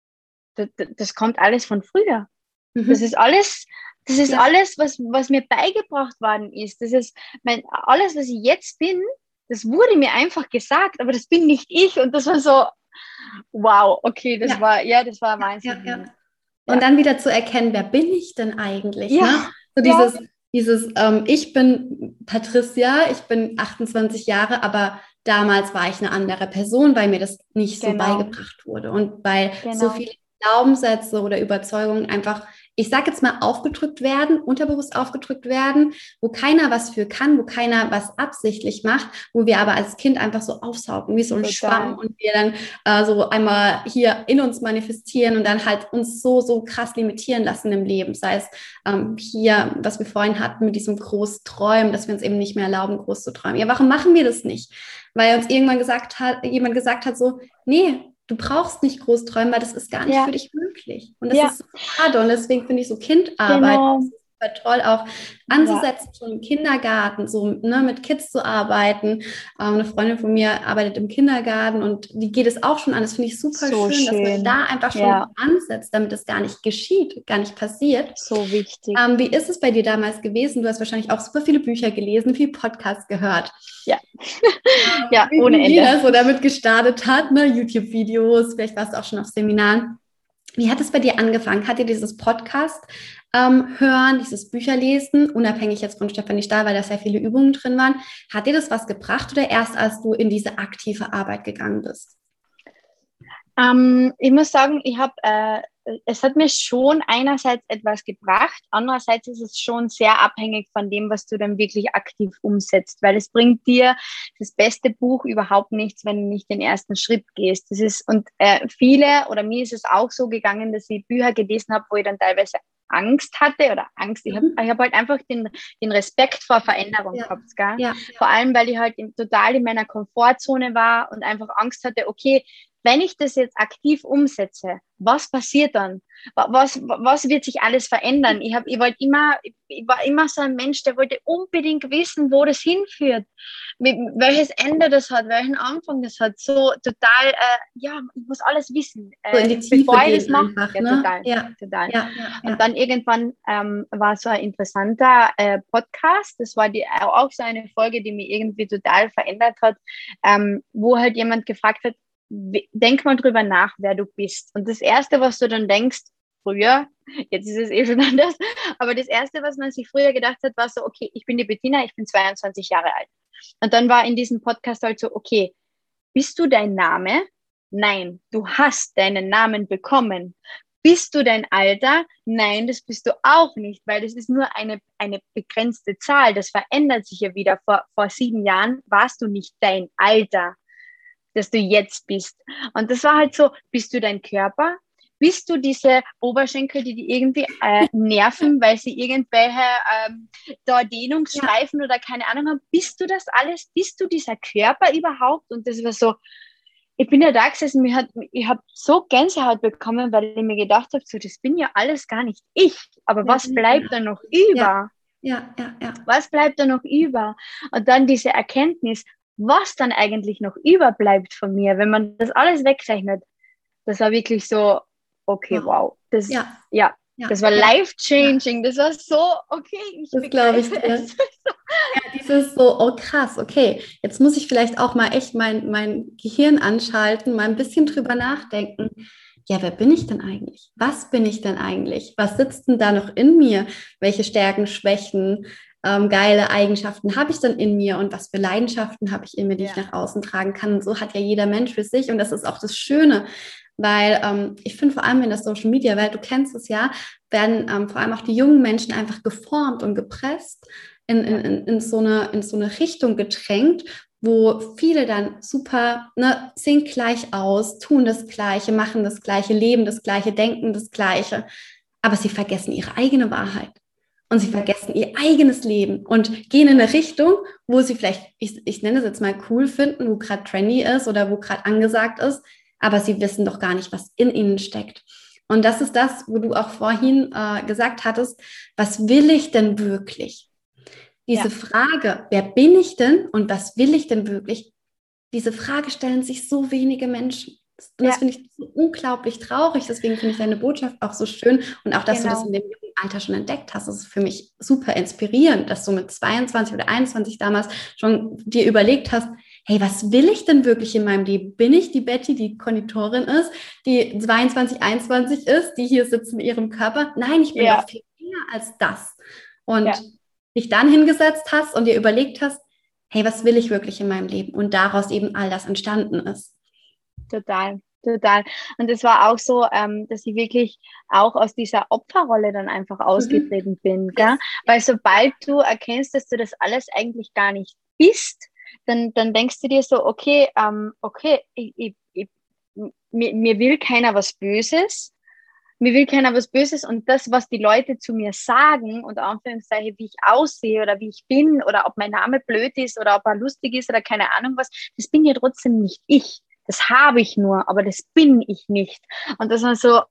alles von früher. Das ist alles, was mir beigebracht worden ist. Das ist alles, was ich jetzt bin, das wurde mir einfach gesagt, aber das bin nicht ich. Und das war so, wow, okay, das war Wahnsinn. Ja. Und dann wieder zu erkennen, wer bin ich denn eigentlich? Ja. Ne? So dieses ich bin Patricia, ich bin 28 Jahre, aber damals war ich eine andere Person, weil mir das nicht so beigebracht wurde und weil so viele Glaubenssätze oder Überzeugungen einfach, ich sage jetzt mal, aufgedrückt werden, unterbewusst aufgedrückt werden, wo keiner was für kann, wo keiner was absichtlich macht, wo wir aber als Kind einfach so aufsaugen, wie so ein Schwamm und wir dann so einmal hier in uns manifestieren und dann halt uns so krass limitieren lassen im Leben. Sei es hier, was wir vorhin hatten mit diesem Großträumen, dass wir uns eben nicht mehr erlauben, groß zu träumen. Ja, warum machen wir das nicht? Weil uns irgendwann jemand gesagt hat so, nee, du brauchst nicht groß träumen, weil das ist gar nicht für dich möglich. Und das ist so schade. Und deswegen finde ich so Kindarbeit super toll, auch anzusetzen, schon im Kindergarten, so ne, mit Kids zu arbeiten. Eine Freundin von mir arbeitet im Kindergarten und die geht es auch schon an. Das finde ich super So schön, dass man schön. da einfach schon ansetzt, damit es gar nicht geschieht, gar nicht passiert. So wichtig. Wie ist es bei dir damals gewesen? Du hast wahrscheinlich auch super viele Bücher gelesen, viel Podcasts gehört. Ja, ja, ohne Wie Ende. das so damit gestartet hat, ne? YouTube-Videos, vielleicht warst du auch schon auf Seminaren. Wie hat es bei dir angefangen? Hat dir dieses Podcast hören, dieses Bücherlesen, unabhängig jetzt von Stefanie Stahl, weil da sehr viele Übungen drin waren, hat dir das was gebracht oder erst als du in diese aktive Arbeit gegangen bist? Ich muss sagen, es hat mir schon einerseits etwas gebracht, andererseits ist es schon sehr abhängig von dem, was du dann wirklich aktiv umsetzt, weil es bringt dir das beste Buch überhaupt nichts, wenn du nicht den ersten Schritt gehst. Das ist, und viele, oder mir ist es auch so gegangen, dass ich Bücher gelesen habe, wo ich dann teilweise Angst hatte oder Angst. Ich hab halt einfach den Respekt vor Veränderung gehabt, gell? Ja. Vor allem, weil ich halt total in meiner Komfortzone war und einfach Angst hatte, okay, wenn ich das jetzt aktiv umsetze, was passiert dann? Was wird sich alles verändern? Ich war immer so ein Mensch, der wollte unbedingt wissen, wo das hinführt, welches Ende das hat, welchen Anfang das hat. So total, ich muss alles wissen, bevor ich das mache. Einfach, ne? Total. Ja. Und dann irgendwann war so ein interessanter Podcast, das war auch so eine Folge, die mich irgendwie total verändert hat, wo halt jemand gefragt hat, denk mal drüber nach, wer du bist. Und das Erste, was du dann denkst, früher, jetzt ist es schon anders, aber das Erste, was man sich früher gedacht hat, war so, okay, ich bin die Bettina, ich bin 22 Jahre alt. Und dann war in diesem Podcast halt so, okay, bist du dein Name? Nein, du hast deinen Namen bekommen. Bist du dein Alter? Nein, das bist du auch nicht, weil das ist nur eine begrenzte Zahl. Das verändert sich ja wieder. Vor 7 Jahren warst du nicht dein Alter, dass du jetzt bist. Und das war halt so, bist du dein Körper? Bist du diese Oberschenkel, die irgendwie nerven, weil sie irgendwelche Dehnungsstreifen oder keine Ahnung haben? Bist du das alles? Bist du dieser Körper überhaupt? Und das war so, ich bin ja da gesessen, ich habe so Gänsehaut bekommen, weil ich mir gedacht habe, so, das bin ja alles gar nicht ich. Aber was bleibt da noch über? Ja. Was bleibt da noch über? Und dann diese Erkenntnis, was dann eigentlich noch überbleibt von mir, wenn man das alles wegrechnet, das war wirklich so, okay, wow. Das war life-changing. Das war so, okay. Das glaube ich dir. Dieses so, oh krass, okay, jetzt muss ich vielleicht auch mal echt mein Gehirn anschalten, mal ein bisschen drüber nachdenken. Ja, wer bin ich denn eigentlich? Was bin ich denn eigentlich? Was sitzt denn da noch in mir? Welche Stärken, Schwächen, geile Eigenschaften habe ich dann in mir und was für Leidenschaften habe ich in mir, die ich nach außen tragen kann. Und so hat ja jeder Mensch für sich und das ist auch das Schöne, weil ich finde vor allem in der Social-Media-Welt, du kennst es ja, werden vor allem auch die jungen Menschen einfach geformt und gepresst, in so eine Richtung gedrängt, wo viele dann super, ne, sehen gleich aus, tun das Gleiche, machen das Gleiche, leben das Gleiche, denken das Gleiche, aber sie vergessen ihre eigene Wahrheit. Und sie vergessen ihr eigenes Leben und gehen in eine Richtung, wo sie vielleicht, ich nenne es jetzt mal cool finden, wo gerade trendy ist oder wo gerade angesagt ist, aber sie wissen doch gar nicht, was in ihnen steckt. Und das ist das, wo du auch vorhin gesagt hattest, was will ich denn wirklich? Diese Frage, wer bin ich denn und was will ich denn wirklich? Diese Frage stellen sich so wenige Menschen. Und das finde ich so unglaublich traurig. Deswegen finde ich deine Botschaft auch so schön. Und auch, dass du das in dem jungen Alter schon entdeckt hast, das ist für mich super inspirierend, dass du mit 22 oder 21 damals schon dir überlegt hast, hey, was will ich denn wirklich in meinem Leben? Bin ich die Betty, die Konditorin ist, die 22, 21 ist, die hier sitzt mit ihrem Körper? Nein, ich bin noch viel mehr als das. Und dich dann hingesetzt hast und dir überlegt hast, hey, was will ich wirklich in meinem Leben? Und daraus eben all das entstanden ist. Total. Und es war auch so, dass ich wirklich auch aus dieser Opferrolle dann einfach ausgetreten bin. Gell? Weil sobald du erkennst, dass du das alles eigentlich gar nicht bist, dann denkst du dir so, okay, mir will keiner was Böses. Mir will keiner was Böses und das, was die Leute zu mir sagen, unter Anführungszeichen, wie ich aussehe oder wie ich bin oder ob mein Name blöd ist oder ob er lustig ist oder keine Ahnung was, das bin ja trotzdem nicht ich. Das habe ich nur, aber das bin ich nicht. Und das war so,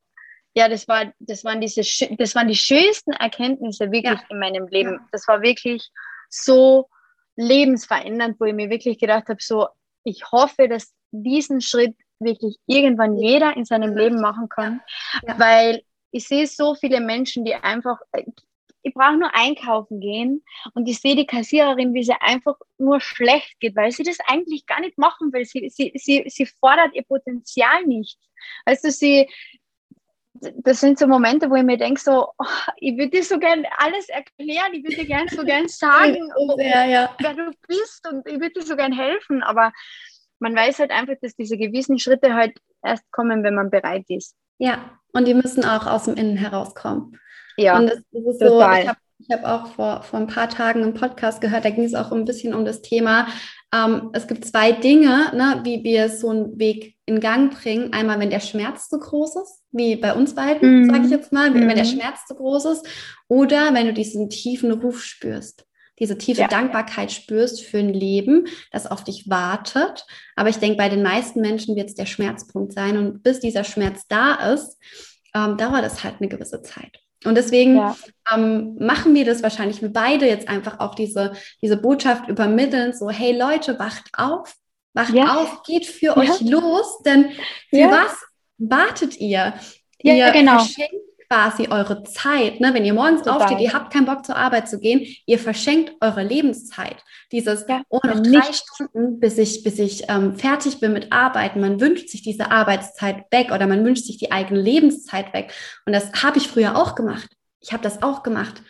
Ja, das waren das waren die schönsten Erkenntnisse wirklich in meinem Leben. Das war wirklich so lebensverändernd, wo ich mir wirklich gedacht habe, so, ich hoffe, dass diesen Schritt wirklich irgendwann jeder in seinem Leben machen kann, weil ich sehe so viele Menschen, die einfach, ich brauche nur einkaufen gehen und ich sehe die Kassiererin, wie sie einfach nur schlecht geht, weil sie das eigentlich gar nicht machen will. Sie fordert ihr Potenzial nicht. Weißt du, das sind so Momente, wo ich mir denke, so, oh, ich würde dir so gern alles erklären, ich würde dir gern so gern sagen, wer du bist, und ich würde dir so gern helfen, aber man weiß halt einfach, dass diese gewissen Schritte halt erst kommen, wenn man bereit ist. Ja, und die müssen auch aus dem Innen herauskommen. Ja, und das ist total. So, ich hab auch vor ein paar Tagen einen Podcast gehört, da ging es auch ein bisschen um das Thema, es gibt 2 Dinge, ne, wie wir so einen Weg in Gang bringen. Einmal, wenn der Schmerz zu groß ist, wie bei uns beiden, sage ich jetzt mal, wenn der Schmerz zu groß ist, oder wenn du diesen tiefen Ruf spürst, diese tiefe Dankbarkeit spürst für ein Leben, das auf dich wartet. Aber ich denke, bei den meisten Menschen wird es der Schmerzpunkt sein, und bis dieser Schmerz da ist, dauert es halt eine gewisse Zeit. Und deswegen machen wir das wahrscheinlich, wir beide jetzt einfach auch diese Botschaft übermitteln, so, hey Leute, wacht auf, geht für euch los, denn für was wartet ihr? Ihr verschenkt quasi eure Zeit, ne? Wenn ihr morgens aufsteht, ihr habt keinen Bock zur Arbeit zu gehen, ihr verschenkt eure Lebenszeit. Dieses, noch 3 Stunden, bis ich fertig bin mit Arbeiten. Man wünscht sich diese Arbeitszeit weg, oder man wünscht sich die eigene Lebenszeit weg. Und das habe ich früher auch gemacht. Ich habe das auch gemacht.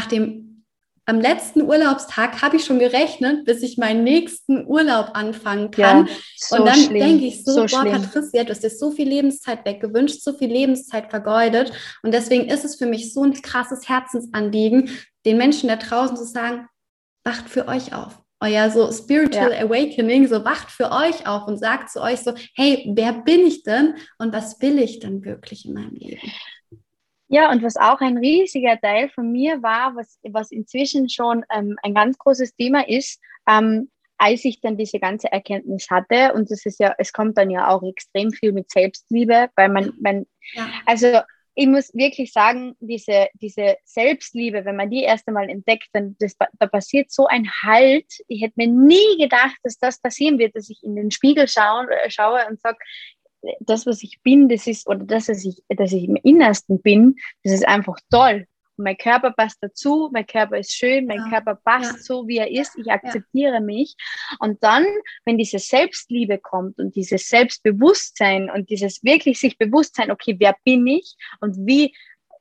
Am letzten Urlaubstag habe ich schon gerechnet, bis ich meinen nächsten Urlaub anfangen kann. Und dann denke ich so, Patricia, du hast dir so viel Lebenszeit weggewünscht, so viel Lebenszeit vergeudet. Und deswegen ist es für mich so ein krasses Herzensanliegen, den Menschen da draußen zu sagen, wacht für euch auf. Euer so Spiritual Awakening, so wacht für euch auf und sagt zu euch so, hey, wer bin ich denn und was will ich denn wirklich in meinem Leben? Ja, und was auch ein riesiger Teil von mir war, was inzwischen schon ein ganz großes Thema ist, als ich dann diese ganze Erkenntnis hatte, und das ist es kommt dann ja auch extrem viel mit Selbstliebe, weil also ich muss wirklich sagen, diese Selbstliebe, wenn man die erst einmal entdeckt, dann da passiert so ein Halt. Ich hätte mir nie gedacht, dass das passieren wird, dass ich in den Spiegel schaue und sage, das, was ich bin, das ist, oder das, dass ich im Innersten bin, das ist einfach toll. Und mein Körper passt dazu, mein Körper ist schön, mein Körper passt so, wie er ist, ich akzeptiere mich. Und dann, wenn diese Selbstliebe kommt und dieses Selbstbewusstsein und dieses wirklich sich Bewusstsein, okay, wer bin ich und wie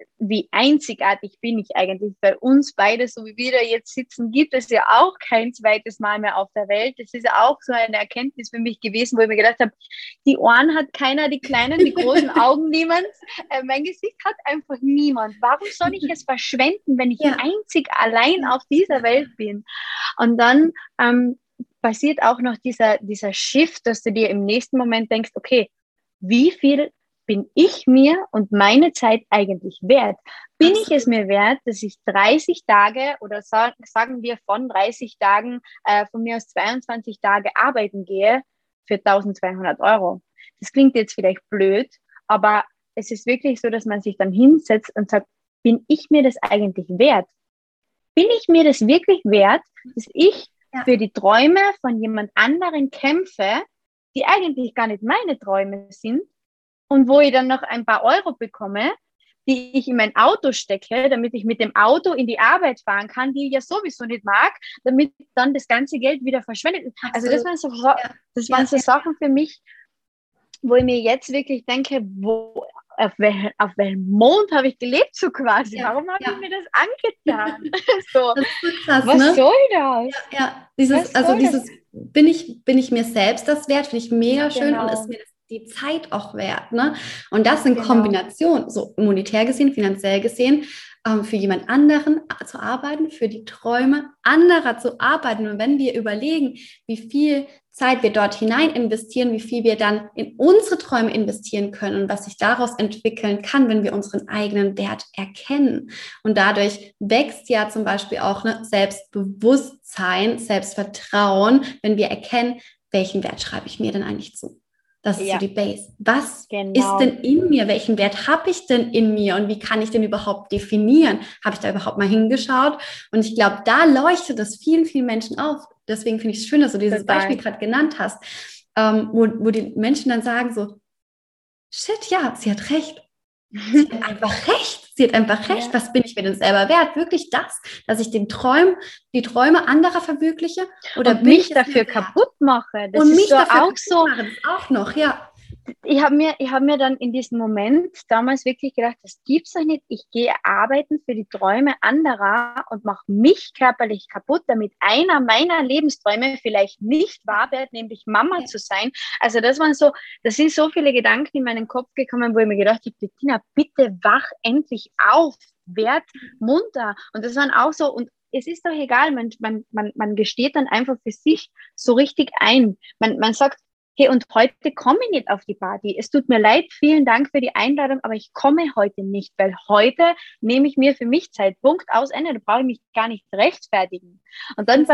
einzigartig bin ich eigentlich. Bei uns beide, so wie wir da jetzt sitzen, gibt es ja auch kein zweites Mal mehr auf der Welt. Das ist ja auch so eine Erkenntnis für mich gewesen, wo ich mir gedacht habe, die Ohren hat keiner, die kleinen, die großen Augen niemand. Mein Gesicht hat einfach niemand. Warum soll ich es verschwenden, wenn ich einzig allein auf dieser Welt bin? Und dann passiert auch noch dieser Shift, dass du dir im nächsten Moment denkst, okay, wie viel bin ich mir und meine Zeit eigentlich wert? Bin ich es mir wert, dass ich 30 Tage oder sagen wir von 30 Tagen, von mir aus 22 Tage arbeiten gehe für 1.200 Euro? Das klingt jetzt vielleicht blöd, aber es ist wirklich so, dass man sich dann hinsetzt und sagt, bin ich mir das eigentlich wert? Bin ich mir das wirklich wert, dass ich für die Träume von jemand anderen kämpfe, die eigentlich gar nicht meine Träume sind, und wo ich dann noch ein paar Euro bekomme, die ich in mein Auto stecke, damit ich mit dem Auto in die Arbeit fahren kann, die ich ja sowieso nicht mag, damit dann das ganze Geld wieder verschwendet. Also das waren so Sachen für mich, wo ich mir jetzt wirklich denke, auf welchem Mond habe ich gelebt, so quasi? Warum habe ich mir das angetan? So, das ist so krass, was soll das? Bin ich mir selbst das wert, finde ich mega schön, und ist mir das die Zeit auch wert, ne? Und das in Kombination, so monetär gesehen, finanziell gesehen, für jemand anderen zu arbeiten, für die Träume anderer zu arbeiten. Und wenn wir überlegen, wie viel Zeit wir dort hinein investieren, wie viel wir dann in unsere Träume investieren können und was sich daraus entwickeln kann, wenn wir unseren eigenen Wert erkennen. Und dadurch wächst ja zum Beispiel auch Selbstbewusstsein, Selbstvertrauen, wenn wir erkennen, welchen Wert schreibe ich mir denn eigentlich zu? Das ist so die Base. Was ist genau. denn in mir? Welchen Wert habe ich denn in mir? Und wie kann ich den überhaupt definieren? Habe ich da überhaupt mal hingeschaut? Und ich glaube, da leuchtet es vielen, vielen Menschen auf. Deswegen finde ich es schön, dass du dieses Total. Beispiel gerade genannt hast, wo die Menschen dann sagen so, shit, ja, sie hat recht. Sie hat einfach recht. Sie hat einfach recht. Ja. Was bin ich mir denn selber wert? Wirklich das, dass ich die Träume anderer verwirkliche? Oder Und bin mich ich es dafür mir wert? kaputt mache. Das Und ist mich so dafür auch so. machen, das auch noch, ja. Ich hab mir dann in diesem Moment damals wirklich gedacht, das gibt's doch nicht. Ich gehe arbeiten für die Träume anderer und mache mich körperlich kaputt, damit einer meiner Lebensträume vielleicht nicht wahr wird, nämlich Mama zu sein. Also das sind so viele Gedanken in meinen Kopf gekommen, wo ich mir gedacht habe, Bettina, bitte wach endlich auf, werd munter. Und das waren auch so, und es ist doch egal, man gesteht dann einfach für sich so richtig ein. Man sagt, hey, und heute komme ich nicht auf die Party. Es tut mir leid, vielen Dank für die Einladung, aber ich komme heute nicht, weil heute nehme ich mir für mich Zeit. Punkt, aus, Ende. Da brauche ich mich gar nicht rechtfertigen. Und dann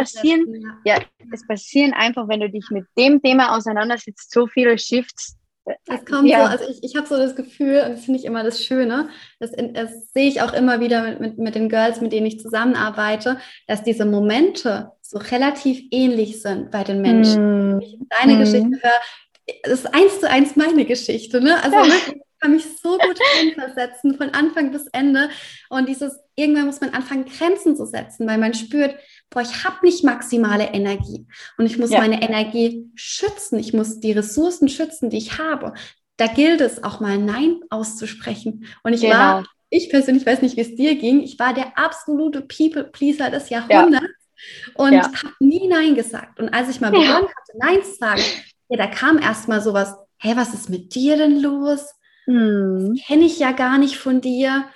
es passieren einfach, wenn du dich mit dem Thema auseinandersetzt, so viele Shifts. Es kommt so, also ich habe so das Gefühl, und das finde ich immer das Schöne, das sehe ich auch immer wieder mit den Girls, mit denen ich zusammenarbeite, dass diese Momente so relativ ähnlich sind bei den Menschen. Wenn ich deine Geschichte höre, das ist 1:1 meine Geschichte, ne? Also wirklich, ich kann mich so gut reinversetzen, von Anfang bis Ende. Und irgendwann muss man anfangen, Grenzen zu setzen, weil man spürt, boah, ich habe nicht maximale Energie und ich muss meine Energie schützen. Ich muss die Ressourcen schützen, die ich habe. Da gilt es auch mal Nein auszusprechen. Und ich persönlich weiß nicht, wie es dir ging, ich war der absolute People-Pleaser des Jahrhunderts und habe nie Nein gesagt. Und als ich mal begonnen hatte, Nein zu sagen, da kam erst mal sowas, hey, was ist mit dir denn los? Das kenne ich ja gar nicht von dir.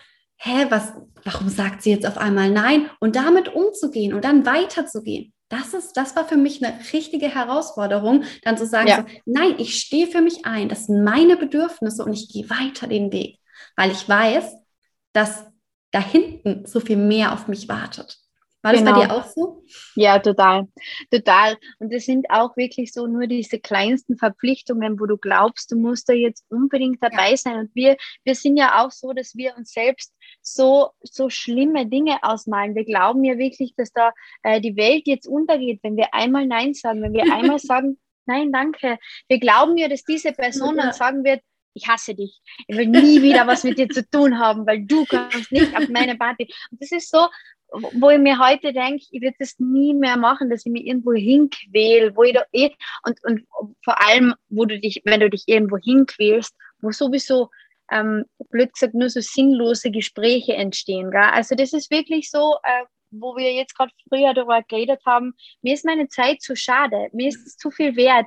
Warum sagt sie jetzt auf einmal Nein? Und damit umzugehen und dann weiterzugehen. Das war für mich eine richtige Herausforderung, dann zu sagen, so, nein, ich stehe für mich ein, das sind meine Bedürfnisse und ich gehe weiter den Weg, weil ich weiß, dass da hinten so viel mehr auf mich wartet. War das bei dir auch so? Ja, total. Und es sind auch wirklich so nur diese kleinsten Verpflichtungen, wo du glaubst, du musst da jetzt unbedingt dabei sein. Und wir sind ja auch so, dass wir uns selbst so schlimme Dinge ausmalen. Wir glauben ja wirklich, dass da die Welt jetzt untergeht, wenn wir einmal Nein sagen, wenn wir einmal sagen, nein, danke. Wir glauben ja, dass diese Person dann sagen wird, ich hasse dich. Ich will nie wieder was mit dir zu tun haben, weil du kommst nicht auf meine Party. Und das ist so, wo ich mir heute denke, ich würde das nie mehr machen, dass ich mich irgendwo hinquäle, wo ich da und vor allem, wenn du dich irgendwo hinquälst, wo sowieso, blöd gesagt, nur so sinnlose Gespräche entstehen, gell? Also das ist wirklich so, wo wir jetzt gerade früher darüber geredet haben, mir ist meine Zeit zu schade, mir ist es zu viel wert,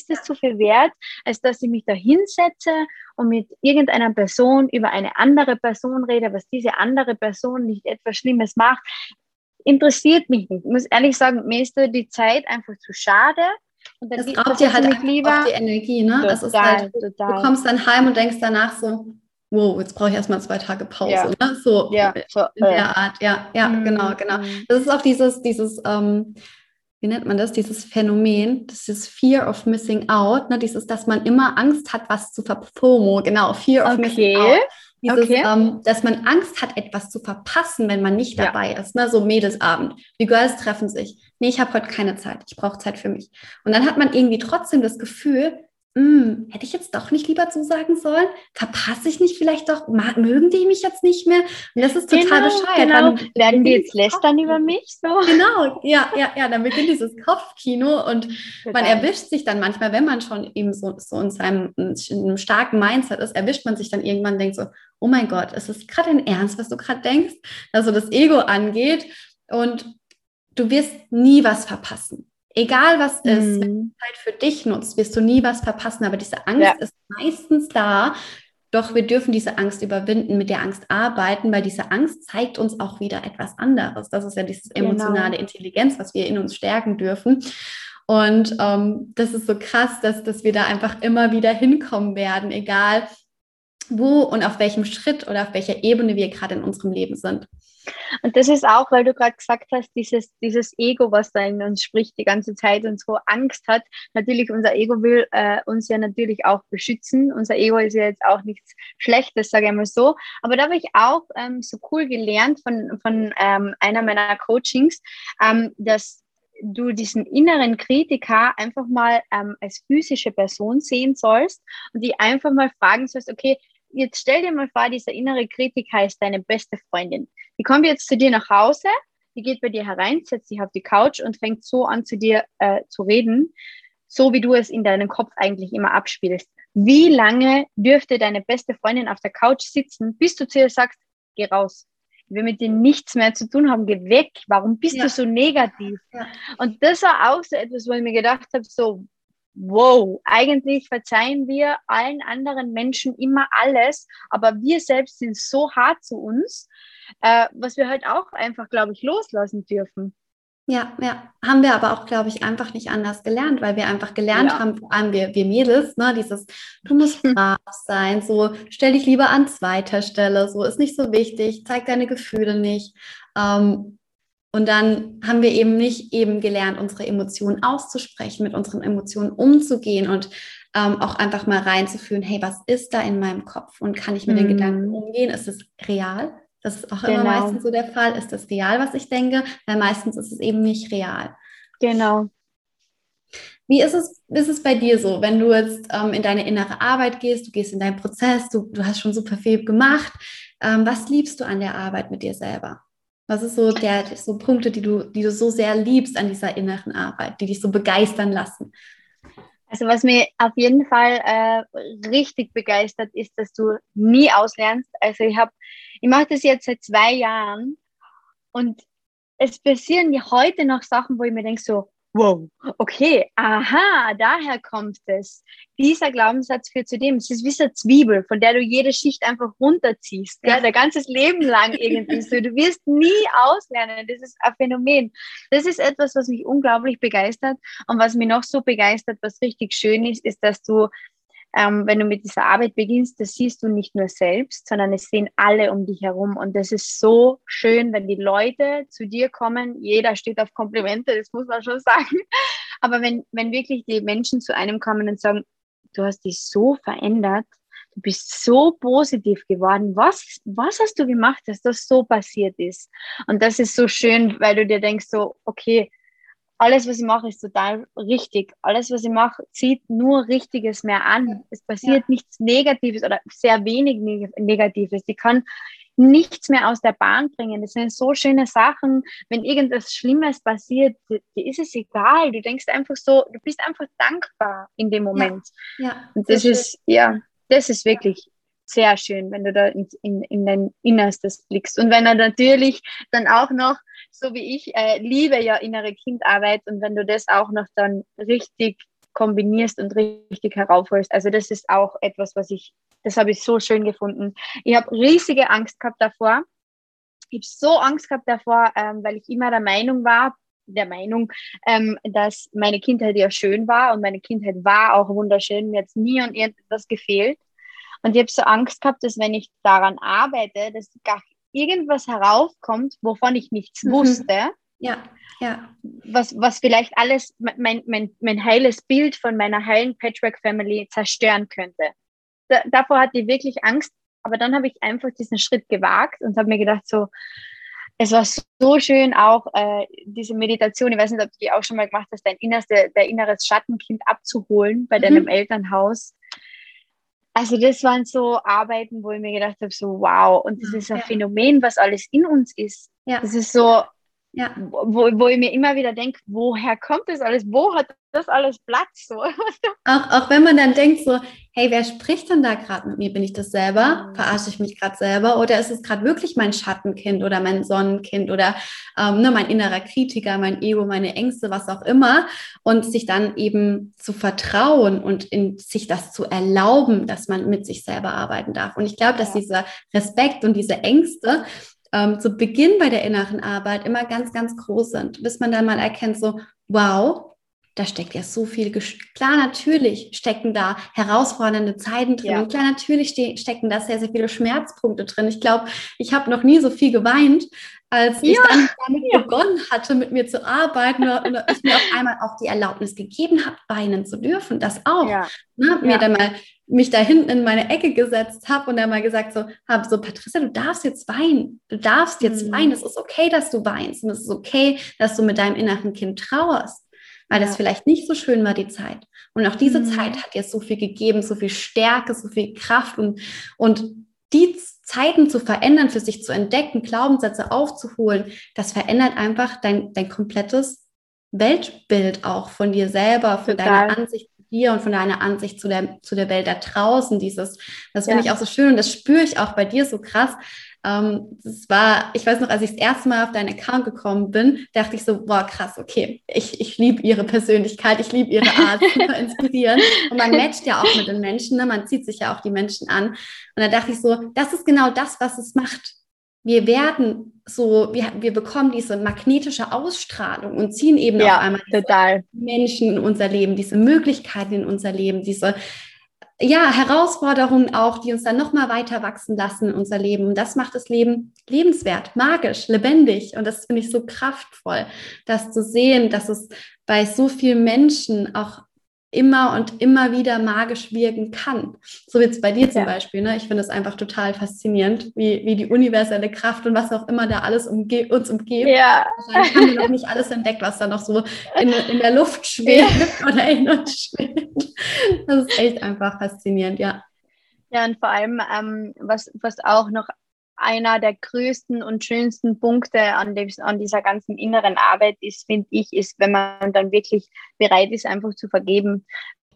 als dass ich mich da hinsetze und mit irgendeiner Person über eine andere Person rede, was diese andere Person nicht etwas Schlimmes macht, interessiert mich nicht. Ich muss ehrlich sagen, mir ist da die Zeit einfach zu schade. Und dann das raubt dir halt einfach auch die Energie, ne? Total, also es ist halt, du kommst dann heim und denkst danach so, wow, jetzt brauche ich erstmal 2 Tage Pause, ne? So in der Art, genau. Das ist auch dieses wie nennt man das, dieses Phänomen, das ist Fear of Missing Out, ne? Dass man immer Angst hat, was zu FOMO, genau, Fear of Missing Out. Dass man Angst hat, etwas zu verpassen, wenn man nicht dabei ist, ne? So Mädelsabend, die Girls treffen sich, nee, ich habe heute keine Zeit, ich brauche Zeit für mich. Und dann hat man irgendwie trotzdem das Gefühl, hätte ich jetzt doch nicht lieber zusagen sollen? Verpasse ich nicht vielleicht doch? Mögen die mich jetzt nicht mehr? Und das ist total bescheuert. Genau. Werden die jetzt lästern über mich? So? Genau, ja, dann beginnt dieses Kopfkino und man erwischt sich dann manchmal, wenn man schon eben so in einem starken Mindset ist, erwischt man sich dann irgendwann und denkt so, oh mein Gott, ist das gerade ein Ernst, was du gerade denkst? Also das Ego angeht und du wirst nie was verpassen. Egal was ist, wenn du Zeit für dich nutzt, wirst du nie was verpassen. Aber diese Angst ist meistens da. Doch wir dürfen diese Angst überwinden, mit der Angst arbeiten, weil diese Angst zeigt uns auch wieder etwas anderes. Das ist ja diese emotionale Intelligenz, was wir in uns stärken dürfen. Und das ist so krass, dass wir da einfach immer wieder hinkommen werden, egal wo und auf welchem Schritt oder auf welcher Ebene wir gerade in unserem Leben sind. Und das ist auch, weil du gerade gesagt hast, dieses Ego, was da in uns spricht die ganze Zeit und so Angst hat. Natürlich, unser Ego will uns ja natürlich auch beschützen. Unser Ego ist ja jetzt auch nichts Schlechtes, sage ich mal so. Aber da habe ich auch so cool gelernt von einer meiner Coachings, dass du diesen inneren Kritiker einfach mal als physische Person sehen sollst und die einfach mal fragen sollst, okay, jetzt stell dir mal vor, dieser innere Kritiker ist deine beste Freundin. Die kommt jetzt zu dir nach Hause, die geht bei dir herein, setzt sich auf die Couch und fängt so an, zu dir zu reden, so wie du es in deinem Kopf eigentlich immer abspielst. Wie lange dürfte deine beste Freundin auf der Couch sitzen, bis du zu ihr sagst, geh raus. Ich will mit dir nichts mehr zu tun haben, geh weg. Warum bist du so negativ? Ja. Und das war auch so etwas, wo ich mir gedacht habe, so, wow, eigentlich verzeihen wir allen anderen Menschen immer alles, aber wir selbst sind so hart zu uns, was wir halt auch einfach, glaube ich, loslassen dürfen. Ja, haben wir aber auch, glaube ich, einfach nicht anders gelernt, weil wir einfach gelernt haben, vor allem wir Mädels, ne, dieses, du musst brav sein, so, stell dich lieber an zweiter Stelle, so, ist nicht so wichtig, zeig deine Gefühle nicht. Und dann haben wir eben nicht gelernt, unsere Emotionen auszusprechen, mit unseren Emotionen umzugehen und auch einfach mal reinzufühlen, hey, was ist da in meinem Kopf und kann ich mit den Gedanken umgehen? Ist es real? Das ist auch immer meistens so der Fall. Ist das real, was ich denke? Weil meistens ist es eben nicht real. Genau. Wie ist es bei dir so, wenn du jetzt in deine innere Arbeit gehst, du gehst in deinen Prozess, du hast schon super viel gemacht. Was liebst du an der Arbeit mit dir selber? Was ist so so Punkte, die du so sehr liebst an dieser inneren Arbeit, die dich so begeistern lassen? Also was mir auf jeden Fall richtig begeistert, ist, dass du nie auslernst. Also ich mache das jetzt seit 2 Jahren und es passieren ja heute noch Sachen, wo ich mir denke so, wow, okay, aha, daher kommt es. Dieser Glaubenssatz führt zu dem. Es ist wie so eine Zwiebel, von der du jede Schicht einfach runterziehst, ja, dein ganzes Leben lang irgendwie so. Du wirst nie auslernen. Das ist ein Phänomen. Das ist etwas, was mich unglaublich begeistert. Und was mich noch so begeistert, was richtig schön ist, dass du, wenn du mit dieser Arbeit beginnst, das siehst du nicht nur selbst, sondern es sehen alle um dich herum. Und das ist so schön, wenn die Leute zu dir kommen. Jeder steht auf Komplimente, das muss man schon sagen. Aber wenn wirklich die Menschen zu einem kommen und sagen, du hast dich so verändert, du bist so positiv geworden, was hast du gemacht, dass das so passiert ist? Und das ist so schön, weil du dir denkst so, okay, alles, was ich mache, ist total richtig. Alles, was ich mache, zieht nur Richtiges mehr an. Es passiert nichts Negatives oder sehr wenig Negatives. Die kann nichts mehr aus der Bahn bringen. Das sind so schöne Sachen. Wenn irgendwas Schlimmes passiert, dir ist es egal. Du denkst einfach so, du bist einfach dankbar in dem Moment. Und das ist, das ist wirklich sehr schön, wenn du da in dein Innerstes blickst. Und wenn er natürlich dann auch noch, so wie ich, liebe ja innere Kindarbeit, und wenn du das auch noch dann richtig kombinierst und richtig heraufholst, also das ist auch etwas, das habe ich so schön gefunden. Ich habe riesige Angst gehabt davor. Ich habe so Angst gehabt davor, weil ich immer der Meinung war, dass meine Kindheit ja schön war, und meine Kindheit war auch wunderschön. Mir hat es nie an irgendetwas gefehlt. Und ich habe so Angst gehabt, dass wenn ich daran arbeite, dass gar irgendwas heraufkommt, wovon ich nichts wusste. Was vielleicht alles mein heiles Bild von meiner heilen Patchwork-Family zerstören könnte. Davor hatte ich wirklich Angst, aber dann habe ich einfach diesen Schritt gewagt und habe mir gedacht, so, es war so schön auch diese Meditation, ich weiß nicht, ob du die auch schon mal gemacht hast, dein inneres Schattenkind abzuholen bei deinem Elternhaus. Also das waren so Arbeiten, wo ich mir gedacht habe, so wow, und das ist ein Phänomen, was alles in uns ist. Das ist so, wo ich mir immer wieder denke, woher kommt das alles? Wo hat das alles Platz? So. Auch wenn man dann denkt so, hey, wer spricht denn da gerade mit mir? Bin ich das selber? Verarsche ich mich gerade selber? Oder ist es gerade wirklich mein Schattenkind oder mein Sonnenkind oder mein innerer Kritiker, mein Ego, meine Ängste, was auch immer? Und sich dann eben zu vertrauen und sich das zu erlauben, dass man mit sich selber arbeiten darf. Und ich glaube, dass dieser Respekt und diese Ängste zu Beginn bei der inneren Arbeit immer ganz, ganz groß sind, bis man dann mal erkennt, so, wow, da steckt ja so viel, klar, natürlich stecken da herausfordernde Zeiten drin und klar, natürlich stecken da sehr, sehr viele Schmerzpunkte drin. Ich glaube, ich habe noch nie so viel geweint, als ich dann damit begonnen hatte, mit mir zu arbeiten und ich mir auf einmal auch die Erlaubnis gegeben habe, weinen zu dürfen, das auch. Mir dann mal mich da hinten in meine Ecke gesetzt habe und dann mal gesagt so, Patricia, du darfst jetzt weinen. Du darfst jetzt weinen. Es ist okay, dass du weinst. Und es ist okay, dass du mit deinem inneren Kind trauerst, weil das vielleicht nicht so schön war, die Zeit. Und auch diese Zeit hat dir so viel gegeben, so viel Stärke, so viel Kraft und die Zeiten zu verändern, für sich zu entdecken, Glaubenssätze aufzuholen, das verändert einfach dein komplettes Weltbild auch von dir selber, von deiner Ansicht zu dir und von deiner Ansicht zu der Welt da draußen. Das finde ich auch so schön und das spüre ich auch bei dir so krass. Ich weiß noch, als ich das erste Mal auf deinen Account gekommen bin, dachte ich so, boah, krass, okay, ich liebe ihre Persönlichkeit, ich liebe ihre Art, super inspirierend. Und man matcht ja auch mit den Menschen, ne? Man zieht sich ja auch die Menschen an. Und da dachte ich so, das ist genau das, was es macht. Wir werden so, wir bekommen diese magnetische Ausstrahlung und ziehen eben auf einmal diese Menschen in unser Leben, diese Möglichkeiten in unser Leben, diese Herausforderungen auch, die uns dann nochmal weiter wachsen lassen in unser Leben. Und das macht das Leben lebenswert, magisch, lebendig. Und das finde ich so kraftvoll, das zu sehen, dass es bei so vielen Menschen auch immer und immer wieder magisch wirken kann. So wie es bei dir zum Beispiel. Ne? Ich finde es einfach total faszinierend, wie die universelle Kraft und was auch immer da alles uns umgibt. Wahrscheinlich haben wir noch nicht alles entdeckt, was da noch so in der Luft schwebt oder in uns schwebt. Das ist echt einfach faszinierend, Ja, und vor allem, was auch noch einer der größten und schönsten Punkte an dieser ganzen inneren Arbeit ist, finde ich, ist, wenn man dann wirklich bereit ist, einfach zu vergeben.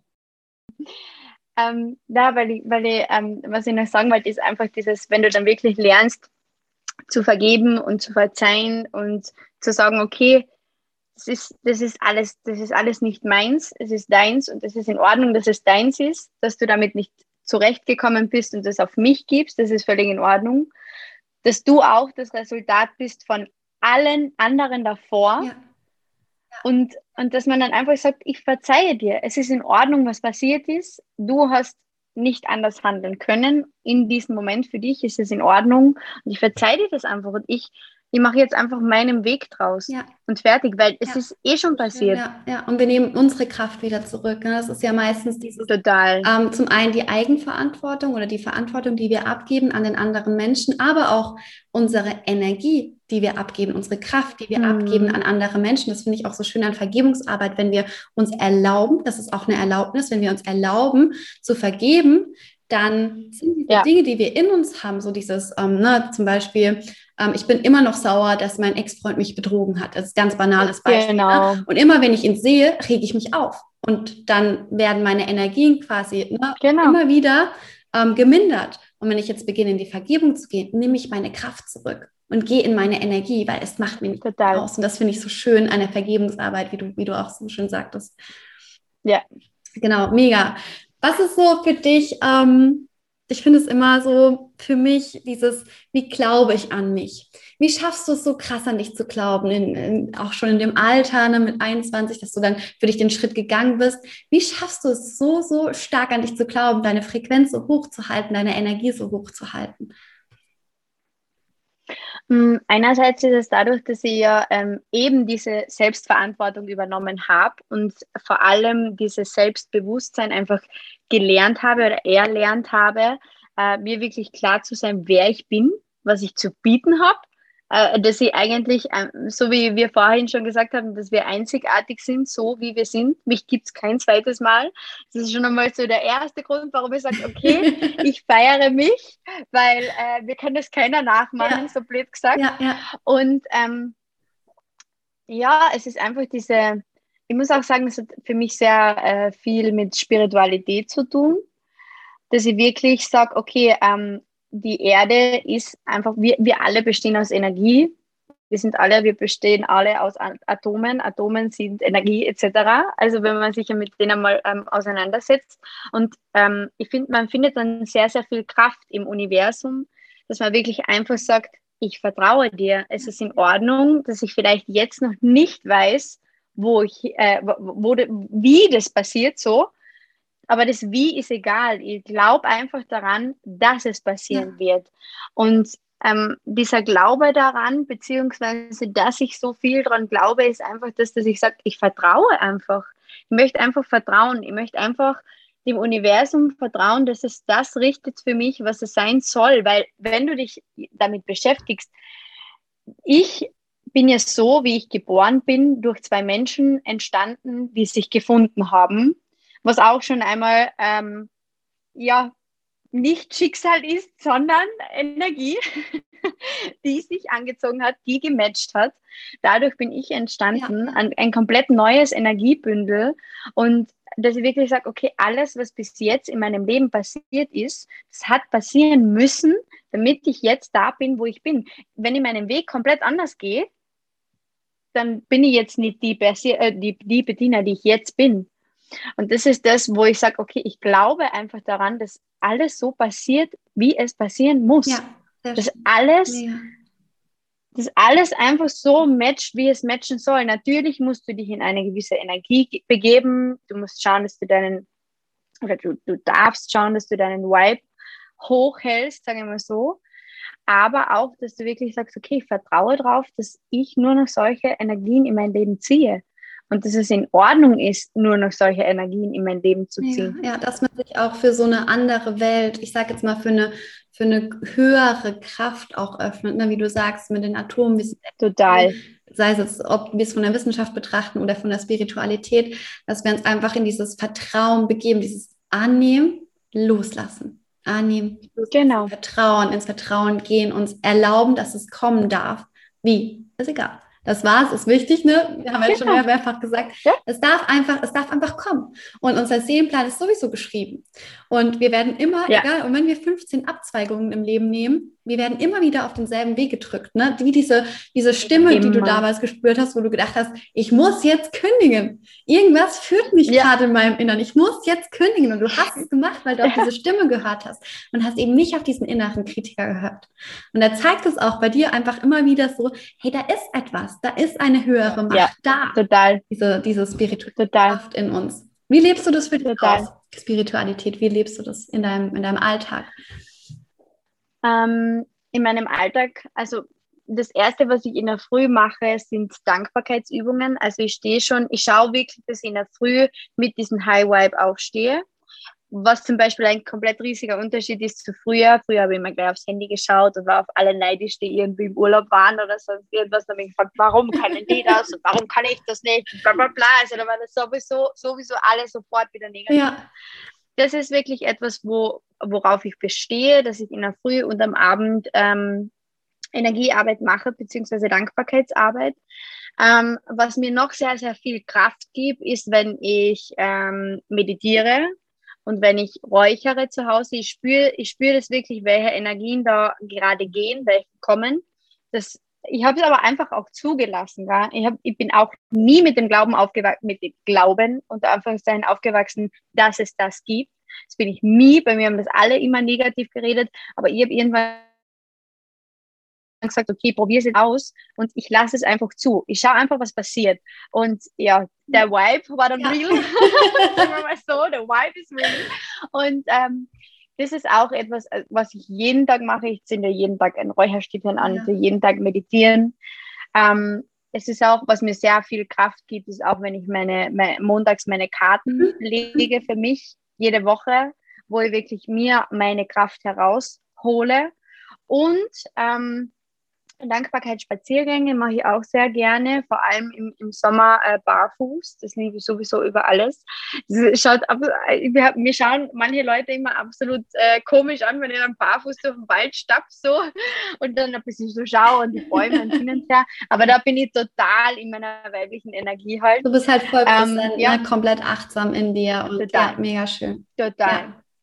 Was ich noch sagen wollte, ist einfach dieses, wenn du dann wirklich lernst, zu vergeben und zu verzeihen und zu sagen, okay, das ist alles nicht meins, es ist deins und es ist in Ordnung, dass es deins ist, dass du damit nicht zurechtgekommen bist und das auf mich gibst, das ist völlig in Ordnung. Dass du auch das Resultat bist von allen anderen davor und dass man dann einfach sagt, ich verzeihe dir, es ist in Ordnung, was passiert ist, du hast nicht anders handeln können, in diesem Moment für dich ist es in Ordnung und ich verzeihe dir das einfach und ich mache jetzt einfach meinen Weg draus und fertig, weil es ist schon passiert. Und wir nehmen unsere Kraft wieder zurück. Ne? Das ist ja meistens dieses, zum einen die Eigenverantwortung oder die Verantwortung, die wir abgeben an den anderen Menschen, aber auch unsere Energie, die wir abgeben, unsere Kraft, die wir abgeben an andere Menschen. Das finde ich auch so schön an Vergebungsarbeit, wenn wir uns erlauben, das ist auch eine Erlaubnis, wenn wir uns erlauben zu vergeben, dann sind diese Dinge, die wir in uns haben, so dieses, zum Beispiel, ich bin immer noch sauer, dass mein Ex-Freund mich betrogen hat. Das ist ein ganz banales Beispiel. Genau. Ne? Und immer, wenn ich ihn sehe, rege ich mich auf. Und dann werden meine Energien quasi immer wieder gemindert. Und wenn ich jetzt beginne, in die Vergebung zu gehen, nehme ich meine Kraft zurück und gehe in meine Energie, weil es macht mir nicht aus. Und das finde ich so schön an der Vergebungsarbeit, wie du auch so schön sagtest. Ja. Genau, mega. Was ist so für dich, ich finde es immer so für mich wie glaube ich an mich? Wie schaffst du es so krass an dich zu glauben, auch schon in dem Alter, ne, mit 21, dass du dann für dich den Schritt gegangen bist? Wie schaffst du es so, so stark an dich zu glauben, deine Frequenz so hoch zu halten, deine Energie so hoch zu halten? Einerseits ist es dadurch, dass ich ja eben diese Selbstverantwortung übernommen habe und vor allem dieses Selbstbewusstsein einfach gelernt habe oder erlernt habe, mir wirklich klar zu sein, wer ich bin, was ich zu bieten habe, dass ich eigentlich, so wie wir vorhin schon gesagt haben, dass wir einzigartig sind, so wie wir sind. Mich gibt es kein zweites Mal. Das ist schon einmal so der erste Grund, warum ich sage, okay, ich feiere mich, weil mir kann das keiner nachmachen, so blöd gesagt. Und es ist einfach ich muss auch sagen, es hat für mich sehr viel mit Spiritualität zu tun, dass ich wirklich sage, okay, die Erde ist einfach, wir alle bestehen aus Energie. Wir bestehen alle aus Atomen. Atomen sind Energie etc. Also wenn man sich ja mit denen mal auseinandersetzt. Und ich finde, man findet dann sehr, sehr viel Kraft im Universum, dass man wirklich einfach sagt, ich vertraue dir. Es ist in Ordnung, dass ich vielleicht jetzt noch nicht weiß, wie das passiert so. Aber das Wie ist egal. Ich glaube einfach daran, dass es passieren wird. Und dieser Glaube daran, beziehungsweise dass ich so viel daran glaube, ist einfach das, dass ich sage, ich vertraue einfach. Ich möchte einfach vertrauen. Ich möchte einfach dem Universum vertrauen, dass es das richtet für mich, was es sein soll. Weil wenn du dich damit beschäftigst, ich bin ja so, wie ich geboren bin, durch 2 Menschen entstanden, die sich gefunden haben, was auch schon einmal nicht Schicksal ist, sondern Energie, die sich angezogen hat, die gematcht hat. Dadurch bin ich entstanden, ein komplett neues Energiebündel, und dass ich wirklich sage, okay, alles, was bis jetzt in meinem Leben passiert ist, das hat passieren müssen, damit ich jetzt da bin, wo ich bin. Wenn ich meinen Weg komplett anders gehe, dann bin ich jetzt nicht die Bettina, die ich jetzt bin. Und das ist das, wo ich sage, okay, ich glaube einfach daran, dass alles so passiert, wie es passieren muss. Ja, dass alles einfach so matcht, wie es matchen soll. Natürlich musst du dich in eine gewisse Energie begeben. Du musst schauen, dass du du darfst schauen, dass du deinen Vibe hochhältst, sagen wir mal so. Aber auch, dass du wirklich sagst, okay, ich vertraue darauf, dass ich nur noch solche Energien in mein Leben ziehe. Und dass es in Ordnung ist, nur noch solche Energien in mein Leben zu ziehen. Ja, dass man sich auch für so eine andere Welt, ich sage jetzt mal für eine höhere Kraft auch öffnet, ne? Wie du sagst, mit den Atomen. Total. Sei es jetzt, ob wir es von der Wissenschaft betrachten oder von der Spiritualität, dass wir uns einfach in dieses Vertrauen begeben, dieses Annehmen, Loslassen. Annehmen, loslassen, genau. Vertrauen, ins Vertrauen gehen, uns erlauben, dass es kommen darf. Wie? Ist egal. Das war's, ist wichtig, ne? Wir haben ja schon mehrfach gesagt, es darf einfach kommen. Und unser Seelenplan ist sowieso geschrieben. Und wir werden immer, egal, und wenn wir 15 Abzweigungen im Leben nehmen, wir werden immer wieder auf denselben Weg gedrückt, ne? Wie diese Stimme, die du damals gespürt hast, wo du gedacht hast, ich muss jetzt kündigen. Irgendwas führt mich gerade in meinem Innern. Ich muss jetzt kündigen. Und du hast es gemacht, weil du auch diese Stimme gehört hast und hast eben nicht auf diesen inneren Kritiker gehört. Und er zeigt es auch bei dir einfach immer wieder so, hey, da ist etwas, da ist eine höhere Macht da. Total. Diese spirituelle Kraft in uns. Wie lebst du das für dich aus? Spiritualität, wie lebst du das in deinem Alltag? In meinem Alltag, also das Erste, was ich in der Früh mache, sind Dankbarkeitsübungen. Also ich schaue wirklich, dass ich in der Früh mit diesem High Vibe aufstehe. Was zum Beispiel ein komplett riesiger Unterschied ist zu früher. Früher habe ich immer gleich aufs Handy geschaut und war auf alle neidisch, die irgendwie im Urlaub waren oder sonst irgendwas. Da habe ich gefragt, warum können die das und warum kann ich das nicht? Bla bla bla. Also da war das sowieso alles sofort wieder negativ. Ja. Das ist wirklich etwas, worauf ich bestehe, dass ich in der Früh und am Abend Energiearbeit mache, beziehungsweise Dankbarkeitsarbeit. Was mir noch sehr, sehr viel Kraft gibt, ist, wenn ich meditiere und wenn ich räuchere zu Hause. Ich spüre das wirklich, welche Energien da gerade gehen, welche kommen. Ich habe es aber einfach auch zugelassen. Ja? Ich bin auch nie mit dem Glauben unter Anführungszeichen aufgewachsen, dass es das gibt. Das bin ich nie. Bei mir haben das alle immer negativ geredet, aber ich habe irgendwann gesagt, okay, probiere es jetzt aus und ich lasse es einfach zu. Ich schaue einfach, was passiert. Und ja, der Vibe war dann real. Sagen wir mal so, der Vibe ist real. Und das ist auch etwas, was ich jeden Tag mache. Ich zünde jeden Tag ein Räucherstäbchen an, also jeden Tag meditieren. Es ist auch, was mir sehr viel Kraft gibt, ist auch, wenn ich montags meine Karten lege für mich, jede Woche, wo ich wirklich mir meine Kraft heraushole. Und Dankbarkeitsspaziergänge mache ich auch sehr gerne, vor allem im Sommer barfuß. Das liebe ich sowieso über alles. Mir schauen manche Leute immer absolut komisch an, wenn ich dann barfuß durch den Wald stapfe so und dann ein bisschen so schaue und die Bäume und hin und her. Aber da bin ich total in meiner weiblichen Energie halt. Du bist halt voll präsent, komplett achtsam in dir und mega schön. Total.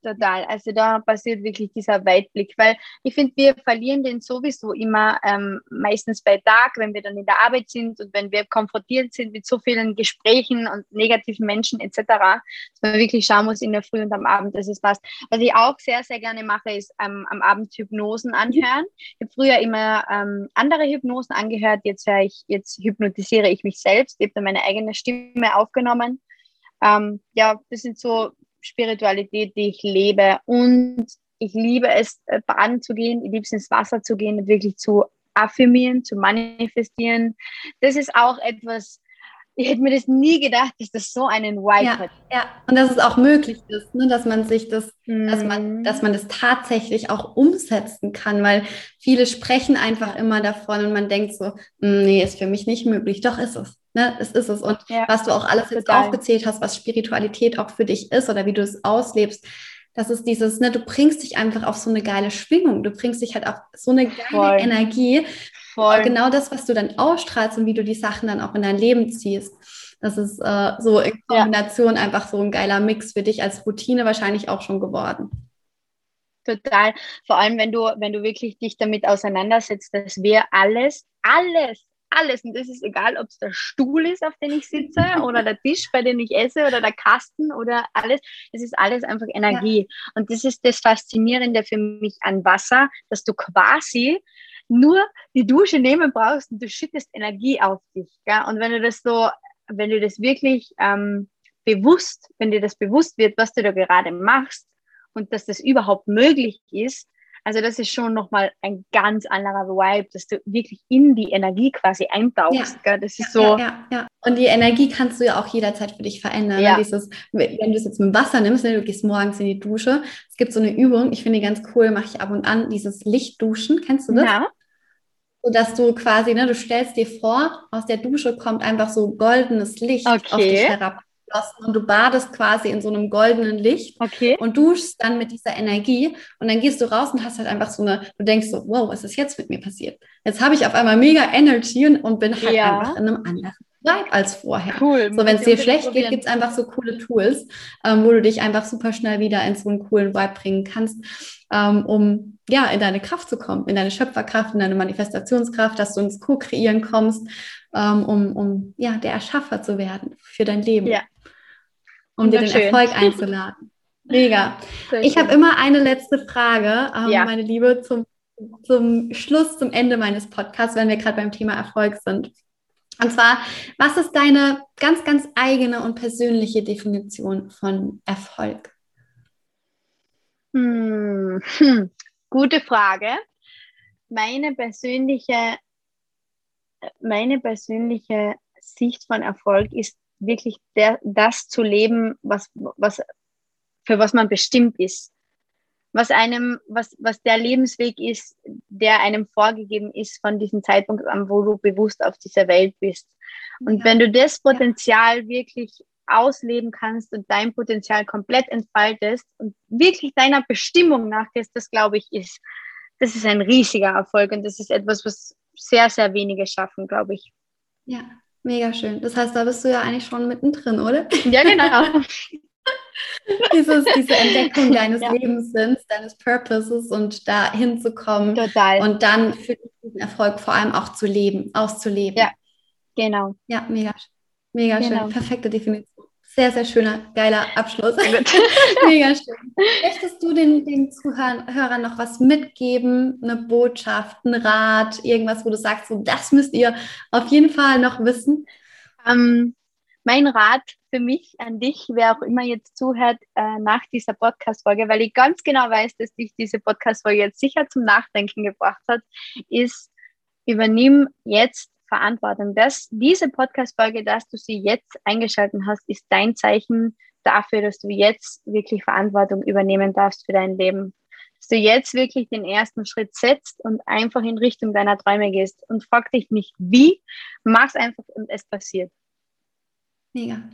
Total. Also da passiert wirklich dieser Weitblick, weil ich finde, wir verlieren den sowieso immer meistens bei Tag, wenn wir dann in der Arbeit sind und wenn wir konfrontiert sind mit so vielen Gesprächen und negativen Menschen etc., dass man wirklich schauen muss in der Früh und am Abend, dass es passt. Was ich auch sehr, sehr gerne mache, ist am Abend Hypnosen anhören. Ich habe früher immer andere Hypnosen angehört, jetzt hypnotisiere ich mich selbst, ich habe dann meine eigene Stimme aufgenommen. Ja, das sind so Spiritualität, die ich lebe, und ich liebe es, baden zu gehen, ich liebe es, ins Wasser zu gehen, wirklich zu affirmieren, zu manifestieren. Das ist auch etwas, ich hätte mir das nie gedacht, dass das so einen Vibe hat. Ja, und dass es auch möglich ist, ne, dass man sich dass man das tatsächlich auch umsetzen kann, weil viele sprechen einfach immer davon und man denkt so, nee, ist für mich nicht möglich. Doch, ist es. Ne, es ist es. Und was du auch alles jetzt aufgezählt hast, was Spiritualität auch für dich ist oder wie du es auslebst, das ist dieses, ne, du bringst dich einfach auf so eine geile Schwingung, du bringst dich halt auf so eine geile Energie. Voll. Genau das, was du dann ausstrahlst und wie du die Sachen dann auch in dein Leben ziehst. Das ist so in Kombination einfach so ein geiler Mix für dich als Routine wahrscheinlich auch schon geworden. Total. Vor allem, wenn du wirklich dich damit auseinandersetzt, dass wir alles, und das ist egal, ob es der Stuhl ist, auf dem ich sitze, oder der Tisch, bei dem ich esse, oder der Kasten oder alles, es ist alles einfach Energie. Ja. Und das ist das Faszinierende für mich an Wasser, dass du quasi nur die Dusche nehmen brauchst und du schüttest Energie auf dich. Gell? Und wenn du das wirklich bewusst, wenn dir das bewusst wird, was du da gerade machst und dass das überhaupt möglich ist, also das ist schon nochmal ein ganz anderer Vibe, dass du wirklich in die Energie quasi eintauchst. Ja. Gell? Das ist so. Ja. Und die Energie kannst du ja auch jederzeit für dich verändern. Ja. Ne? Wenn du es jetzt mit Wasser nimmst, ne, du gehst morgens in die Dusche, es gibt so eine Übung, ich finde die ganz cool, mache ich ab und an, dieses Lichtduschen, kennst du das? Ja. So dass du quasi, ne, du stellst dir vor, aus der Dusche kommt einfach so goldenes Licht auf dich herab. Und du badest quasi in so einem goldenen Licht und duschst dann mit dieser Energie und dann gehst du raus und hast halt einfach du denkst so, wow, was ist jetzt mit mir passiert? Jetzt habe ich auf einmal mega Energy und bin halt einfach in einem anderen Vibe als vorher. Cool. So, wenn es dir schlecht geht, gibt es einfach so coole Tools, wo du dich einfach super schnell wieder in so einen coolen Vibe bringen kannst, um in deine Kraft zu kommen, in deine Schöpferkraft, in deine Manifestationskraft, dass du ins Co-Kreieren kommst, um der Erschaffer zu werden für dein Leben. Ja. Um dir den Erfolg einzuladen. Mega. Ich habe immer eine letzte Frage, meine Liebe, zum Schluss, zum Ende meines Podcasts, wenn wir gerade beim Thema Erfolg sind. Und zwar, was ist deine ganz, ganz eigene und persönliche Definition von Erfolg? Gute Frage. Meine persönliche Sicht von Erfolg ist wirklich das zu leben, für was man bestimmt ist. Was der Lebensweg ist, der einem vorgegeben ist von diesem Zeitpunkt an, wo du bewusst auf dieser Welt bist. Und wenn du das Potenzial wirklich ausleben kannst und dein Potenzial komplett entfaltest und wirklich deiner Bestimmung nachgehst, das glaube ich das ist ein riesiger Erfolg und das ist etwas, was sehr, sehr wenige schaffen, glaube ich. Ja, mega schön. Das heißt, da bist du ja eigentlich schon mittendrin, oder? Ja, genau. Diese Entdeckung deines Lebenssinns, deines Purposes und da hinzukommen. Total. Und dann für diesen Erfolg vor allem auch auszuleben. Ja, genau. Ja, mega schön. Perfekte Definition. Sehr, sehr schöner, geiler Abschluss. Mega schön. Möchtest du den Zuhörern noch was mitgeben? Eine Botschaft, einen Rat, irgendwas, wo du sagst, so, das müsst ihr auf jeden Fall noch wissen? Mein Rat für mich an dich, wer auch immer jetzt zuhört, nach dieser Podcast-Folge, weil ich ganz genau weiß, dass dich diese Podcast-Folge jetzt sicher zum Nachdenken gebracht hat, ist, übernimm jetzt Verantwortung. Diese Podcast-Folge, dass du sie jetzt eingeschaltet hast, ist dein Zeichen dafür, dass du jetzt wirklich Verantwortung übernehmen darfst für dein Leben. Dass du jetzt wirklich den ersten Schritt setzt und einfach in Richtung deiner Träume gehst und frag dich nicht wie, mach's einfach und es passiert. Mega,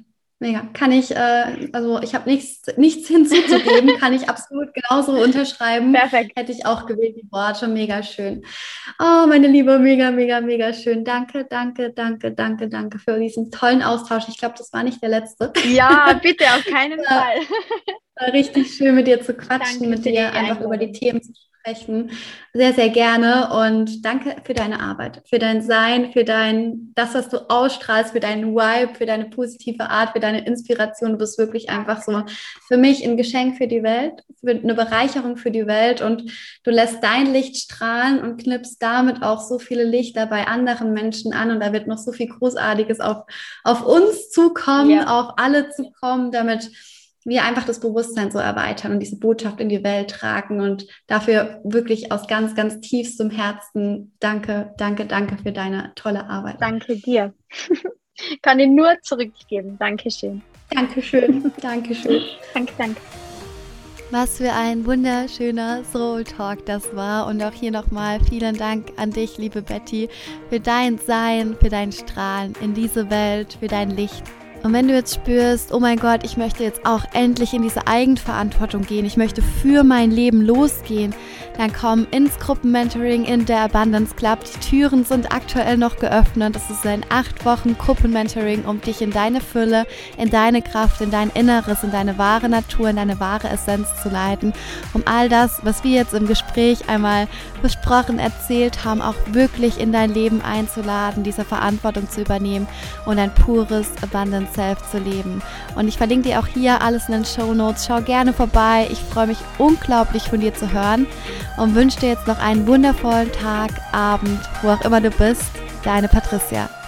Mega. Kann ich, also ich habe nichts hinzuzugeben, kann ich absolut genauso unterschreiben. Perfekt. Hätte ich auch gewählt, die Worte. Mega schön. Oh, meine Liebe, mega, mega, mega schön. Danke, danke, danke, danke, danke für diesen tollen Austausch. Ich glaube, das war nicht der letzte. Ja, bitte, auf keinen Fall. War richtig schön, mit dir zu quatschen, Danke mit dir einfach über die Themen zu sprechen. Sehr, sehr gerne und danke für deine Arbeit, für dein Sein, für das, was du ausstrahlst, für deinen Vibe, für deine positive Art, für deine Inspiration. Du bist wirklich einfach so für mich ein Geschenk für die Welt, für eine Bereicherung für die Welt und du lässt dein Licht strahlen und knipst damit auch so viele Lichter bei anderen Menschen an und da wird noch so viel Großartiges auf uns zukommen, auf alle zukommen, damit wir einfach das Bewusstsein so erweitern und diese Botschaft in die Welt tragen und dafür wirklich aus ganz, ganz tiefstem Herzen danke, danke, danke für deine tolle Arbeit. Danke dir. Kann ich nur zurückgeben. Dankeschön. Dankeschön. Dankeschön. Danke, danke. Was für ein wunderschöner Soul Talk das war und auch hier nochmal vielen Dank an dich, liebe Betty, für dein Sein, für dein Strahlen in diese Welt, für dein Licht. Und wenn du jetzt spürst, oh mein Gott, ich möchte jetzt auch endlich in diese Eigenverantwortung gehen, ich möchte für mein Leben losgehen, dann komm ins Gruppenmentoring in der Abundance Club. Die Türen sind aktuell noch geöffnet. Das ist ein 8 Wochen Gruppenmentoring, um dich in deine Fülle, in deine Kraft, in dein Inneres, in deine wahre Natur, in deine wahre Essenz zu leiten, um all das, was wir jetzt im Gespräch einmal besprochen, erzählt haben, auch wirklich in dein Leben einzuladen, diese Verantwortung zu übernehmen und ein pures Abundance Self zu leben. Und ich verlinke dir auch hier alles in den Shownotes. Schau gerne vorbei. Ich freue mich unglaublich von dir zu hören und wünsche dir jetzt noch einen wundervollen Tag, Abend, wo auch immer du bist. Deine Patricia.